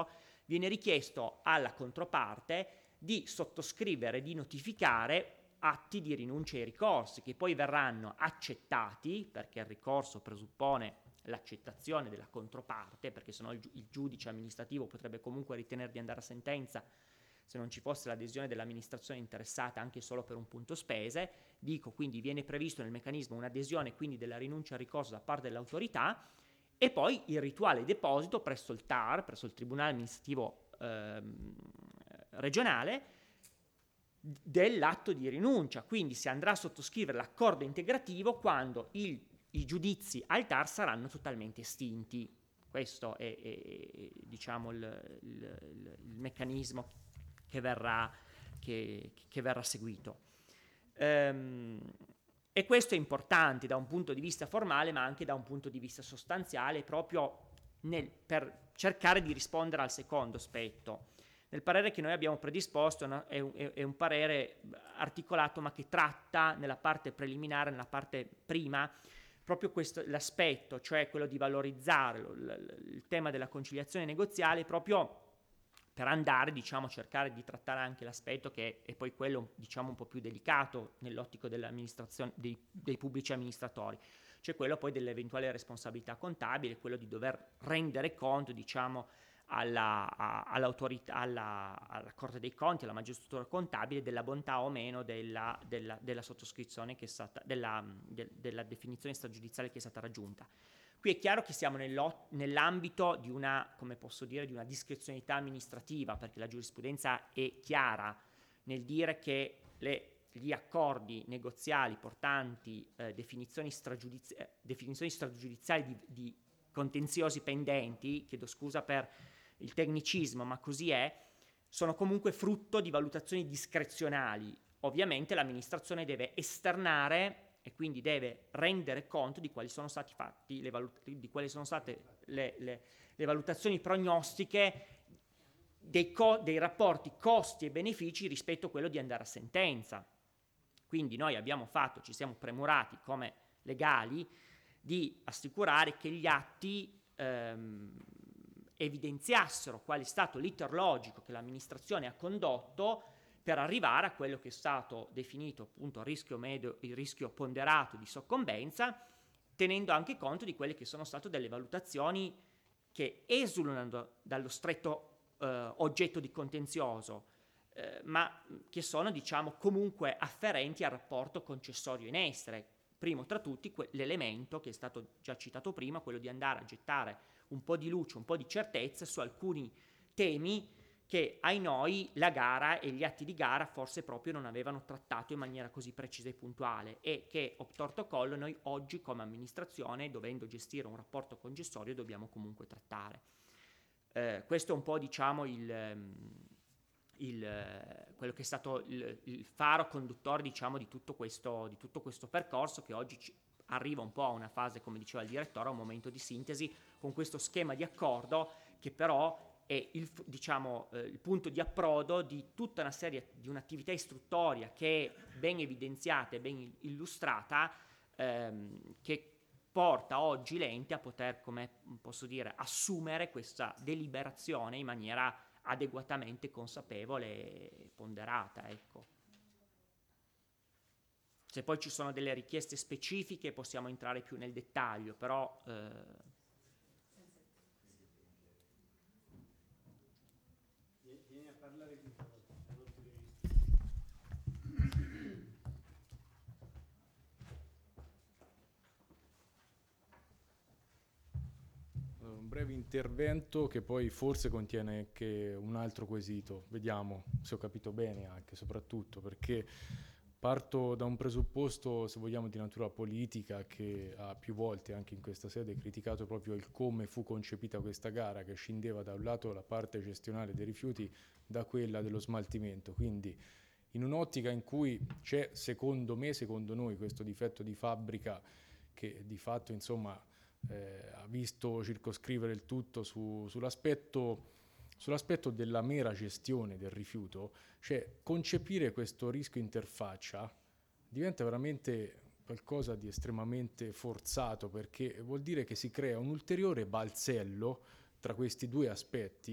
viene richiesto alla controparte di sottoscrivere, di notificare atti di rinuncia ai ricorsi, che poi verranno accettati, perché il ricorso presuppone l'accettazione della controparte, perché sennò il giudice amministrativo potrebbe comunque ritenere di andare a sentenza se non ci fosse l'adesione dell'amministrazione interessata anche solo per un punto spese. Quindi viene previsto nel meccanismo un'adesione quindi della rinuncia al ricorso da parte dell'autorità, e poi il rituale deposito presso il TAR, presso il Tribunale Amministrativo regionale, dell'atto di rinuncia. Quindi si andrà a sottoscrivere l'accordo integrativo quando i giudizi al TAR saranno totalmente estinti. Questo è diciamo il meccanismo che verrà seguito. E questo è importante da un punto di vista formale, ma anche da un punto di vista sostanziale, proprio per cercare di rispondere al secondo aspetto. Nel parere che noi abbiamo predisposto, no, è un parere articolato, ma che tratta nella parte preliminare, nella parte prima, proprio l'aspetto, cioè quello di valorizzare il tema della conciliazione negoziale, proprio per andare, diciamo, a cercare di trattare anche l'aspetto che è poi quello, diciamo, un po' più delicato nell'ottico dell'amministrazione, dei pubblici amministratori, cioè quello poi dell'eventuale responsabilità contabile, quello di dover rendere conto, diciamo, all'autorità, alla Corte dei Conti, alla magistratura contabile, della bontà o meno della sottoscrizione che è stata, della definizione stragiudiziale che è stata raggiunta. Qui è chiaro che siamo nell'ambito di una, come posso dire, di una discrezionalità amministrativa, perché la giurisprudenza è chiara nel dire che gli accordi negoziali portanti definizioni stragiudiziali di contenziosi pendenti, chiedo scusa per il tecnicismo, ma così è, sono comunque frutto di valutazioni discrezionali. Ovviamente l'amministrazione deve esternare e quindi deve rendere conto di quali sono stati fatti di quali sono state le valutazioni prognostiche dei rapporti costi e benefici rispetto a quello di andare a sentenza. Quindi noi ci siamo premurati come legali di assicurare che gli atti evidenziassero qual è stato l'iter logico che l'amministrazione ha condotto per arrivare a quello che è stato definito appunto il rischio ponderato di soccombenza, tenendo anche conto di quelle che sono state delle valutazioni che esulano dallo stretto oggetto di contenzioso, ma che sono, diciamo, comunque afferenti al rapporto concessorio in essere. Primo tra tutti l'elemento che è stato già citato prima, quello di andare a gettare un po' di luce, un po' di certezza su alcuni temi che ai noi la gara e gli atti di gara forse proprio non avevano trattato in maniera così precisa e puntuale, e che obtorto collo noi oggi come amministrazione, dovendo gestire un rapporto concessorio, dobbiamo comunque trattare. Questo è un po', diciamo, quello che è stato il faro conduttore, diciamo, di tutto questo percorso, che oggi arriva un po' a una fase, come diceva il direttore, a un momento di sintesi con questo schema di accordo che però è il punto di approdo di tutta una serie di un'attività istruttoria che è ben evidenziata e ben illustrata, che porta oggi l'ente a poter, come posso dire, assumere questa deliberazione in maniera adeguatamente consapevole e ponderata, ecco. Se poi ci sono delle richieste specifiche possiamo entrare più nel dettaglio, però vieni a parlare qui. Un breve intervento che poi forse contiene anche un altro quesito, vediamo se ho capito bene, anche soprattutto perché parto da un presupposto, se vogliamo, di natura politica, che ha più volte anche in questa sede criticato proprio il come fu concepita questa gara, che scindeva da un lato la parte gestionale dei rifiuti da quella dello smaltimento, quindi in un'ottica in cui c'è, secondo noi, questo difetto di fabbrica che di fatto, insomma, ha visto circoscrivere il tutto sull'aspetto della mera gestione del rifiuto, cioè concepire questo rischio interfaccia diventa veramente qualcosa di estremamente forzato, perché vuol dire che si crea un ulteriore balzello tra questi due aspetti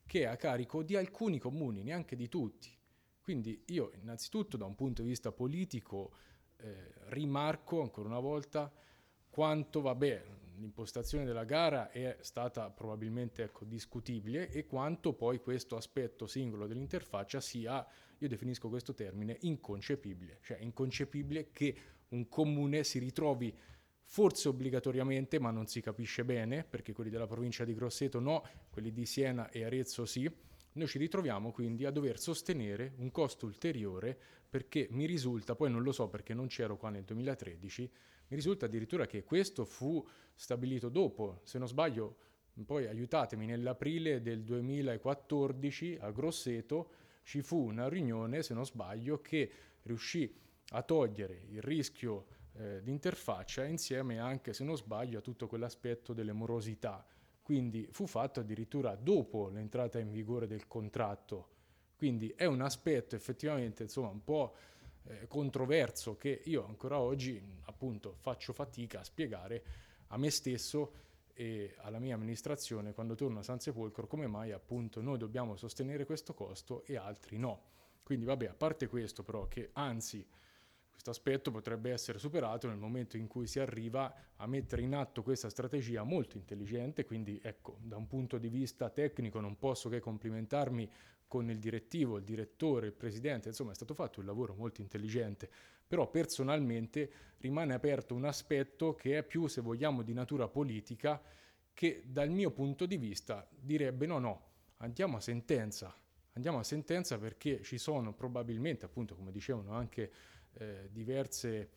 che è a carico di alcuni comuni, neanche di tutti. Quindi io innanzitutto da un punto di vista politico rimarco ancora una volta quanto, l'impostazione della gara è stata probabilmente discutibile, e quanto poi questo aspetto singolo dell'interfaccia sia, io definisco questo termine, inconcepibile. Cioè inconcepibile che un comune si ritrovi forse obbligatoriamente, ma non si capisce bene, perché quelli della provincia di Grosseto no, quelli di Siena e Arezzo sì. Noi ci ritroviamo quindi a dover sostenere un costo ulteriore, perché mi risulta, poi non lo so perché non c'ero qua nel 2013, mi risulta addirittura che questo fu stabilito dopo, se non sbaglio, poi aiutatemi, nell'aprile del 2014 a Grosseto ci fu una riunione, se non sbaglio, che riuscì a togliere il rischio di interfaccia insieme anche, se non sbaglio, a tutto quell'aspetto delle morosità. Quindi fu fatto addirittura dopo l'entrata in vigore del contratto. Quindi è un aspetto effettivamente, insomma, un po' controverso, che io ancora oggi appunto faccio fatica a spiegare a me stesso e alla mia amministrazione quando torno a San Sepolcro come mai appunto noi dobbiamo sostenere questo costo e altri no. Quindi vabbè, a parte questo però, che anzi questo aspetto potrebbe essere superato nel momento in cui si arriva a mettere in atto questa strategia molto intelligente. Quindi ecco, da un punto di vista tecnico non posso che complimentarmi con il direttivo, il direttore, il presidente, insomma è stato fatto un lavoro molto intelligente, però personalmente rimane aperto un aspetto che è più, se vogliamo, di natura politica, che dal mio punto di vista direbbe no, andiamo a sentenza perché ci sono probabilmente, appunto come dicevano anche diverse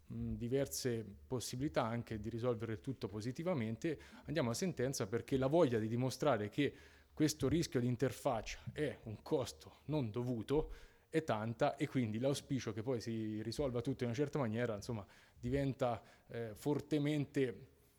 possibilità anche di risolvere il tutto positivamente. Andiamo a sentenza perché la voglia di dimostrare che questo rischio di interfaccia è un costo non dovuto è tanta, e quindi l'auspicio che poi si risolva tutto in una certa maniera, insomma, diventa fortemente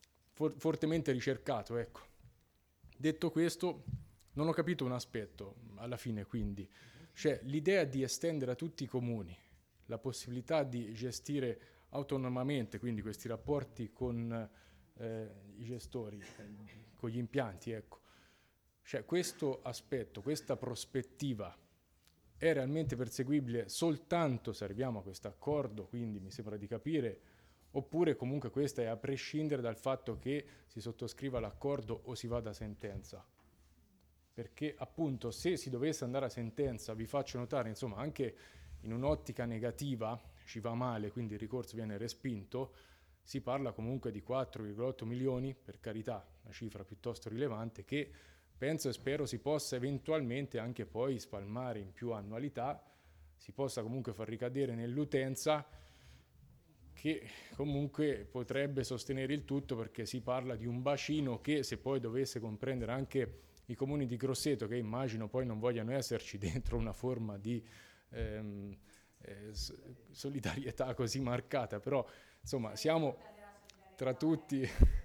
ricercato, ecco. Detto questo, non ho capito un aspetto alla fine, quindi, cioè l'idea di estendere a tutti i comuni la possibilità di gestire autonomamente quindi questi rapporti con i gestori, con gli impianti, ecco. Cioè questo aspetto, questa prospettiva è realmente perseguibile soltanto se arriviamo a questo accordo, quindi mi sembra di capire, oppure comunque questa è a prescindere dal fatto che si sottoscriva l'accordo o si vada a sentenza? Perché appunto se si dovesse andare a sentenza, vi faccio notare, insomma, anche in un'ottica negativa, ci va male, quindi il ricorso viene respinto, si parla comunque di 4,8 milioni, per carità, una cifra piuttosto rilevante, che penso e spero si possa eventualmente anche poi spalmare in più annualità, si possa comunque far ricadere nell'utenza, che comunque potrebbe sostenere il tutto, perché si parla di un bacino che, se poi dovesse comprendere anche i comuni di Grosseto, che immagino poi non vogliano esserci dentro una forma di solidarietà così marcata, però insomma siamo tra tutti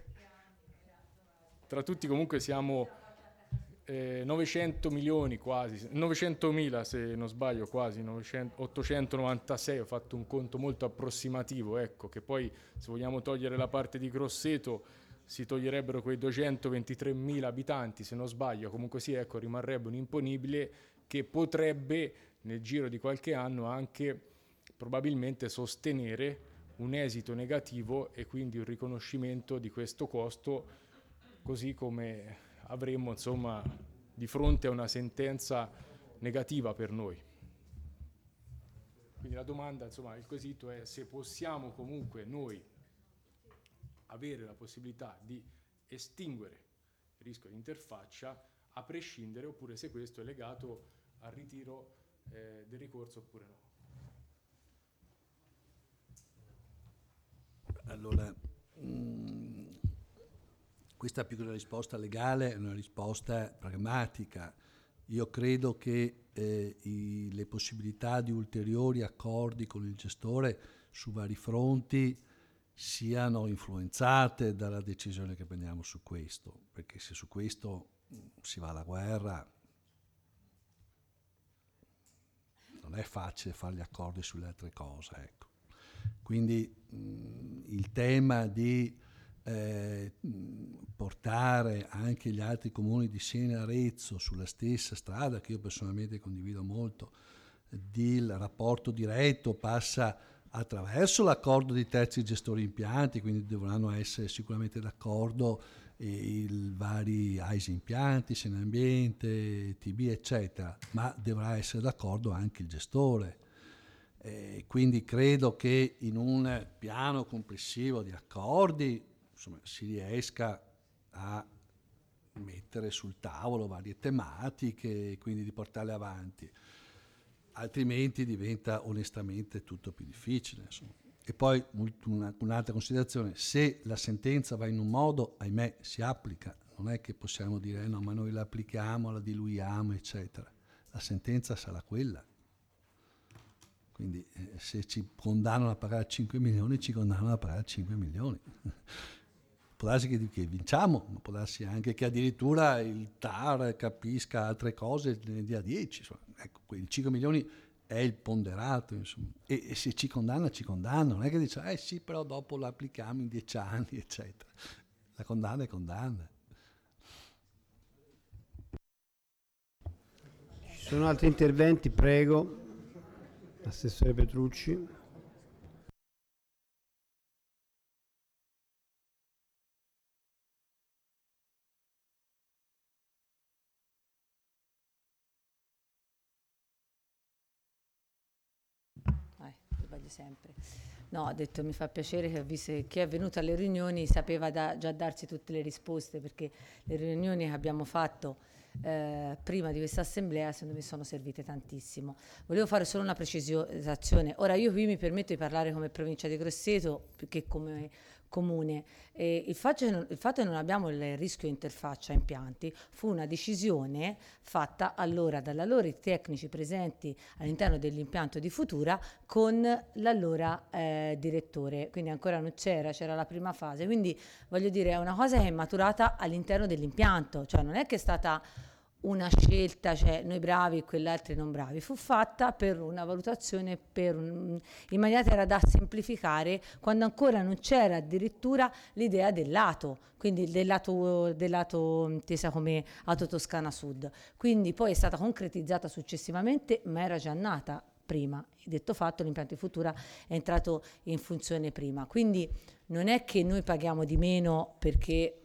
comunque siamo 900 milioni quasi, 900.000 se non sbaglio, quasi 896, ho fatto un conto molto approssimativo, ecco, che poi se vogliamo togliere la parte di Grosseto si toglierebbero quei 223.000 abitanti, se non sbaglio, comunque sì, ecco, rimarrebbe un imponibile che potrebbe nel giro di qualche anno anche probabilmente sostenere un esito negativo e quindi un riconoscimento di questo costo, così come avremmo, insomma, di fronte a una sentenza negativa per noi. Quindi la domanda, insomma, il quesito è se possiamo comunque noi avere la possibilità di estinguere il rischio di interfaccia a prescindere, oppure se questo è legato al ritiro del ricorso oppure no. Allora, questa più che una risposta legale è una risposta pragmatica. Io credo che le possibilità di ulteriori accordi con il gestore su vari fronti siano influenzate dalla decisione che prendiamo su questo, perché se su questo si va alla guerra non è facile fare gli accordi sulle altre cose, ecco. Quindi il tema di portare anche gli altri comuni di Siena e Arezzo sulla stessa strada, che io personalmente condivido molto, il rapporto diretto passa attraverso l'accordo di terzi gestori impianti, quindi dovranno essere sicuramente d'accordo i vari AISI impianti, Siena Ambiente, TB eccetera, ma dovrà essere d'accordo anche il gestore. Quindi credo che in un piano complessivo di accordi, insomma, si riesca a mettere sul tavolo varie tematiche e quindi di portarle avanti, altrimenti diventa onestamente tutto più difficile, insomma. E poi un'altra considerazione: se la sentenza va in un modo, ahimè, si applica, non è che possiamo dire no, ma noi la applichiamo, la diluiamo eccetera, la sentenza sarà quella. Quindi se ci condannano a pagare 5 milioni, ci condannano a pagare 5 milioni. Può darsi che vinciamo, ma può darsi anche che addirittura il TAR capisca altre cose, ne dia 10. Insomma. Ecco, quei 5 milioni è il ponderato, insomma. E se ci condanna, non è che dice sì, però dopo lo applichiamo in 10 anni, eccetera. La condanna è condanna. Ci sono altri interventi, prego. Assessore Petrucci. Sbaglio sempre. No, ho detto mi fa piacere che visto che chi è venuto alle riunioni sapeva già darci tutte le risposte, perché le riunioni che abbiamo fatto prima di questa assemblea secondo me sono servite tantissimo. Volevo fare solo una precisazione. Ora io qui mi permetto di parlare come provincia di Grosseto più che come comune. Il fatto che non abbiamo il rischio interfaccia impianti fu una decisione fatta allora dall'allora i tecnici presenti all'interno dell'impianto di Futura con l'allora direttore, quindi ancora non c'era la prima fase, quindi voglio dire è una cosa che è maturata all'interno dell'impianto, cioè non è che è stata una scelta, cioè noi bravi e quegli altri non bravi, fu fatta per una valutazione in maniera tale da semplificare quando ancora non c'era addirittura l'idea del lato, quindi del lato intesa come Auto Toscana Sud, quindi poi è stata concretizzata successivamente ma era già nata prima. Detto fatto, l'impianto di Futura è entrato in funzione prima, quindi non è che noi paghiamo di meno perché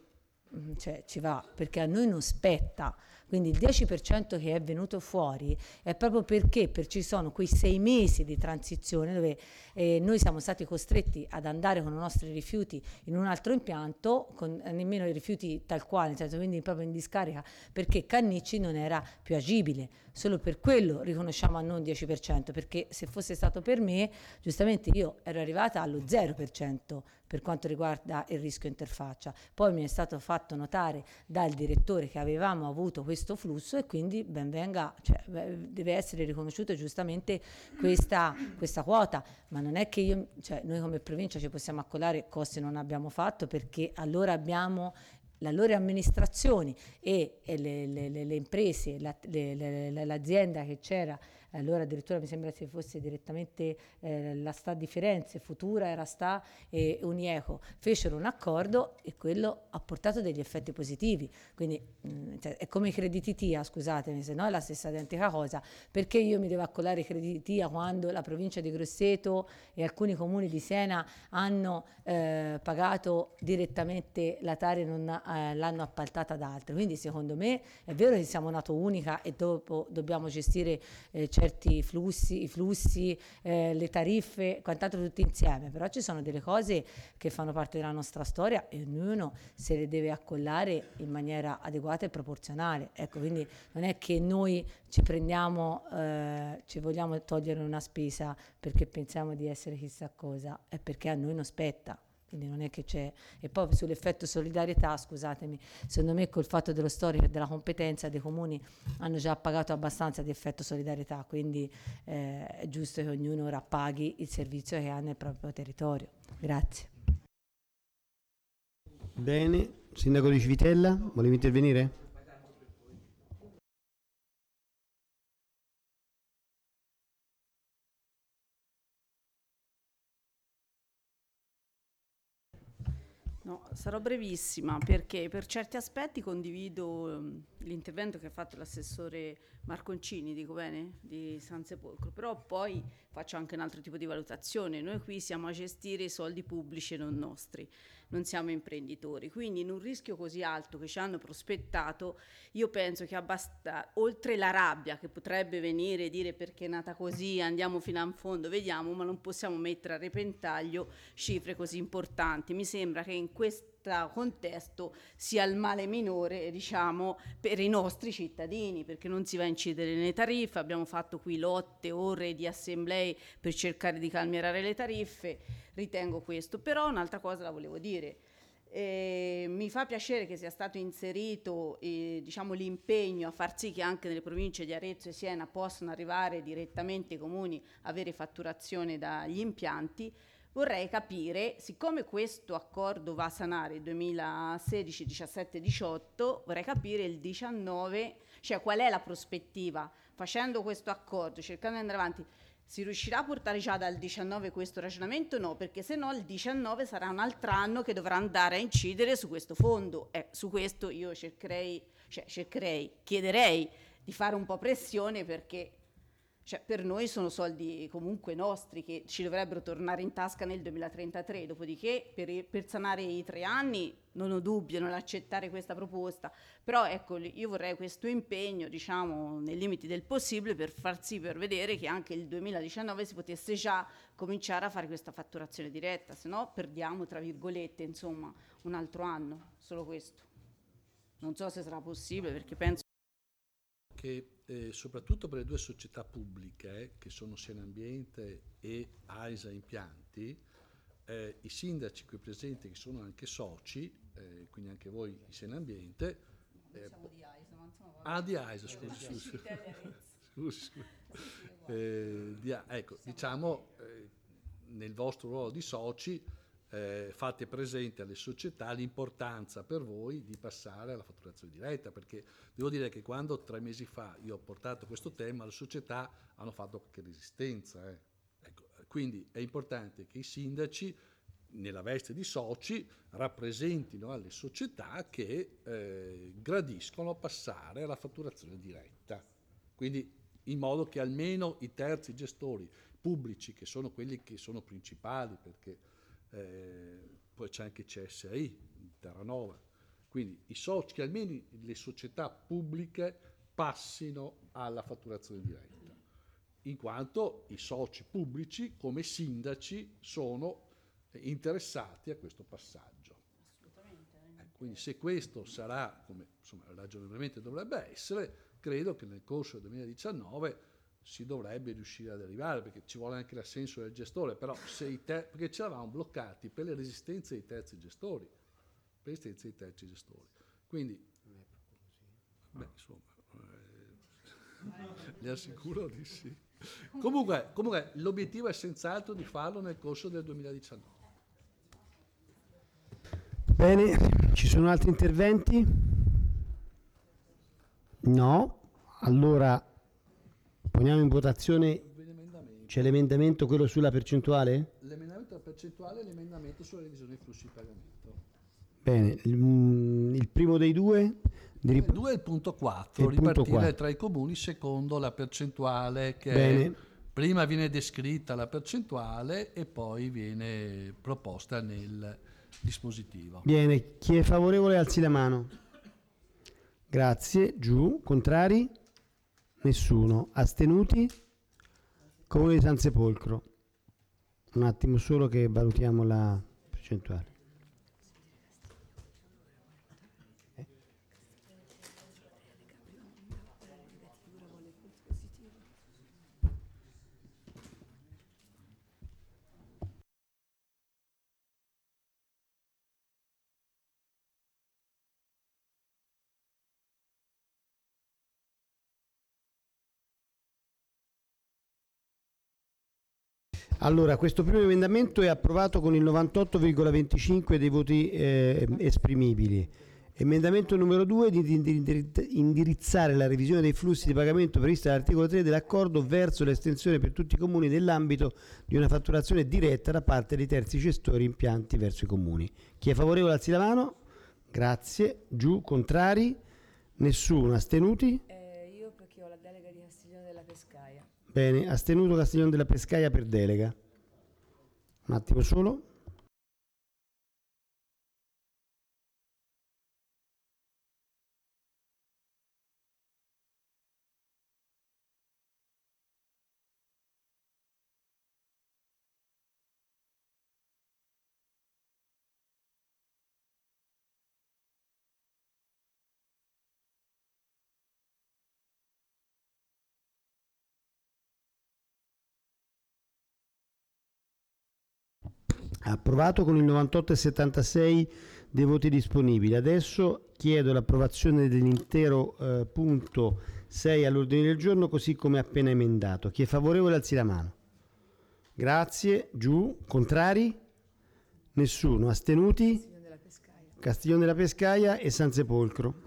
ci va, perché a noi non spetta. Quindi il 10% che è venuto fuori è proprio perché ci sono quei 6 mesi di transizione dove noi siamo stati costretti ad andare con i nostri rifiuti in un altro impianto, con nemmeno i rifiuti tal quale, nel senso quindi proprio in discarica, perché Cannicci non era più agibile. Solo per quello riconosciamo a non 10%, perché se fosse stato per me, giustamente io ero arrivata allo 0% per quanto riguarda il rischio interfaccia. Poi mi è stato fatto notare dal direttore che avevamo avuto questo flusso e quindi ben venga, cioè, deve essere riconosciuta giustamente questa quota, ma non è che noi come provincia ci possiamo accollare costi non abbiamo fatto, perché allora abbiamo le loro amministrazioni e le imprese, l'azienda che c'era, allora addirittura mi sembra che fosse direttamente la Sta di Firenze, Futura era Sta e Unieco, fecero un accordo e quello ha portato degli effetti positivi, quindi è come i crediti TIA, scusatemi se no è la stessa identica cosa, perché io mi devo accollare i crediti TIA quando la provincia di Grosseto e alcuni comuni di Siena hanno pagato direttamente la Tari e non l'hanno appaltata ad altri, quindi secondo me è vero che siamo nato unica e dopo dobbiamo gestire certi i flussi, le tariffe, quant'altro tutti insieme, però ci sono delle cose che fanno parte della nostra storia e ognuno se le deve accollare in maniera adeguata e proporzionale. Ecco, quindi non è che noi ci prendiamo, ci vogliamo togliere una spesa perché pensiamo di essere chissà cosa, è perché a noi non spetta. Quindi non è che c'è. E poi sull'effetto solidarietà, scusatemi, secondo me col fatto dello storico e della competenza dei comuni hanno già pagato abbastanza di effetto solidarietà, quindi è giusto che ognuno ora paghi il servizio che ha nel proprio territorio. Grazie. Bene, Sindaco di Civitella, volevi intervenire? No, sarò brevissima perché per certi aspetti condivido l'intervento che ha fatto l'assessore Marconcini, dico bene, di San Sepolcro, però poi faccio anche un altro tipo di valutazione. Noi qui siamo a gestire i soldi pubblici e non nostri, non siamo imprenditori, quindi in un rischio così alto che ci hanno prospettato, io penso che oltre la rabbia che potrebbe venire e dire perché è nata così, andiamo fino a fondo, vediamo, ma non possiamo mettere a repentaglio cifre così importanti. Mi sembra che in questo contesto sia il male minore, diciamo, per i nostri cittadini, perché non si va a incidere nelle tariffe. Abbiamo fatto qui lotte, ore di assemblee per cercare di calmierare le tariffe, ritengo questo. Però un'altra cosa la volevo dire. Mi fa piacere che sia stato inserito diciamo, l'impegno a far sì che anche nelle province di Arezzo e Siena possano arrivare direttamente i comuni avere fatturazione dagli impianti. Vorrei capire, siccome questo accordo va a sanare il 2016, 17, 18, vorrei capire il 19, cioè qual è la prospettiva. Facendo questo accordo, cercando di andare avanti, si riuscirà a portare già dal 19 questo ragionamento? No, perché se no il 19 sarà un altro anno che dovrà andare a incidere su questo fondo. Su questo io chiederei di fare un po' pressione, perché per noi sono soldi comunque nostri che ci dovrebbero tornare in tasca nel 2033. Dopodiché per sanare i 3 anni non ho dubbio nell'accettare questa proposta, però ecco, io vorrei questo impegno, diciamo, nei limiti del possibile, per far sì, per vedere che anche il 2019 si potesse già cominciare a fare questa fatturazione diretta, se no perdiamo, tra virgolette, insomma, un altro anno, solo questo. Non so se sarà possibile, perché penso che soprattutto per le due società pubbliche che sono Siena Ambiente e AISA Impianti, i sindaci qui presenti, che sono anche soci, quindi anche voi di Siena Ambiente, siamo di AISA, ma insomma, di AISA, scusi. Ecco, diciamo, nel vostro ruolo di soci fate presente alle società l'importanza per voi di passare alla fatturazione diretta, perché devo dire che quando 3 mesi fa io ho portato questo tema, le società hanno fatto qualche resistenza. Ecco, quindi è importante che i sindaci, nella veste di soci, rappresentino alle società che gradiscono passare alla fatturazione diretta, quindi in modo che almeno i terzi gestori pubblici, che sono quelli che sono principali, perché poi c'è anche CSI, Terranova, quindi i soci, che almeno le società pubbliche passino alla fatturazione diretta, in quanto i soci pubblici come sindaci sono interessati a questo passaggio. Quindi se questo sarà come ragionevolmente dovrebbe essere, credo che nel corso del 2019 si dovrebbe riuscire ad arrivare, perché ci vuole anche l'assenso del gestore, però perché ci eravamo bloccati per le resistenze dei terzi gestori, quindi insomma, le assicuro di sì. Comunque l'obiettivo è senz'altro di farlo nel corso del 2019. Bene, ci sono altri interventi? No? Allora poniamo in votazione. C'è l'emendamento, quello sulla percentuale? L'emendamento della percentuale e l'emendamento sulla revisione dei flussi di pagamento. Bene, il primo dei due? Il 2 è il punto 4, ripartire tra i comuni secondo la percentuale che prima viene descritta la percentuale e poi viene proposta nel dispositivo. Bene, chi è favorevole alzi la mano. Grazie, giù, contrari? Nessuno. Astenuti? Comune di San Sepolcro. Un attimo solo che valutiamo la percentuale. Allora, questo primo emendamento è approvato con il 98,25 dei voti esprimibili. Emendamento numero 2 di indirizzare la revisione dei flussi di pagamento prevista dall'articolo 3 dell'accordo verso l'estensione per tutti i comuni dell'ambito di una fatturazione diretta da parte di terzi gestori impianti verso i comuni. Chi è favorevole alzi la mano. Grazie. Giù. Contrari? Nessuno. Astenuti? Io perché ho la delega di Castiglione della Pescaia. Bene. Astenuto Castiglione della Pescaia per delega. Un attimo solo. Approvato con il 98,76 dei voti disponibili. Adesso chiedo l'approvazione dell'intero punto 6 all'ordine del giorno così come appena emendato. Chi è favorevole alzi la mano. Grazie. Giù. Contrari? Nessuno. Astenuti? Castiglione della Pescaia e San Sepolcro.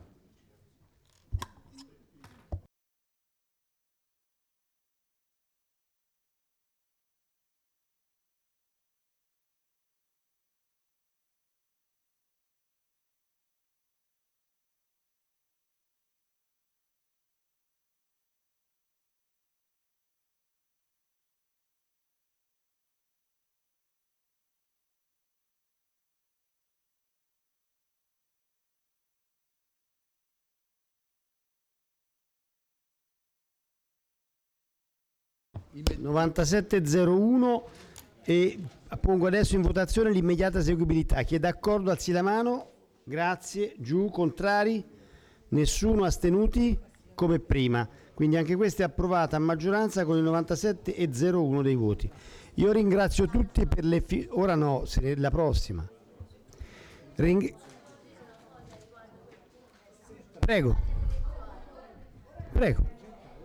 Il 9701 e pongo adesso in votazione l'immediata eseguibilità. Chi è d'accordo alzi la mano. Grazie. Giù. Contrari? Nessuno. Astenuti? Come prima. Quindi anche questa è approvata a maggioranza con il 97,01 dei voti. Io ringrazio tutti per le... Ora no, la prossima. Prego. Prego.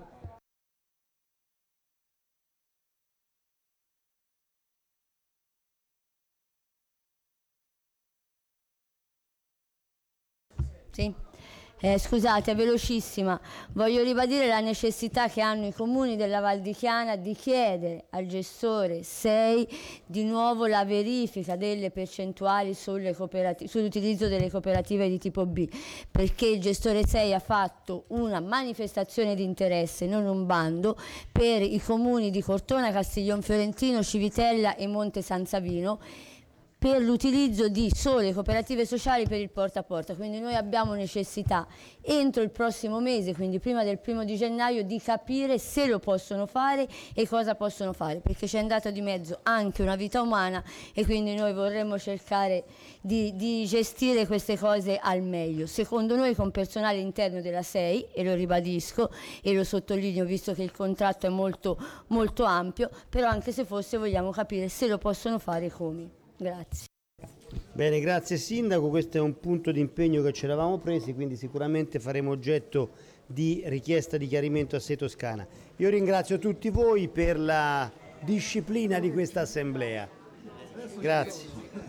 Sì. Scusate, velocissima, voglio ribadire la necessità che hanno i comuni della Val di Chiana di chiedere al gestore 6 di nuovo la verifica delle percentuali sull'utilizzo delle cooperative di tipo B, perché il gestore 6 ha fatto una manifestazione di interesse, non un bando, per i comuni di Cortona, Castiglion Fiorentino, Civitella e Monte San Savino, per l'utilizzo di sole cooperative sociali per il porta a porta. Quindi noi abbiamo necessità entro il prossimo mese, quindi prima del 1° di gennaio, di capire se lo possono fare e cosa possono fare, perché c'è andata di mezzo anche una vita umana e quindi noi vorremmo cercare di gestire queste cose al meglio. Secondo noi con personale interno della 6, e lo ribadisco e lo sottolineo visto che il contratto è molto, molto ampio, però anche se fosse vogliamo capire se lo possono fare e come. Grazie. Bene, grazie Sindaco, questo è un punto di impegno che ci eravamo presi, quindi sicuramente faremo oggetto di richiesta di chiarimento a 6 Toscana. Io ringrazio tutti voi per la disciplina di questa assemblea. Grazie.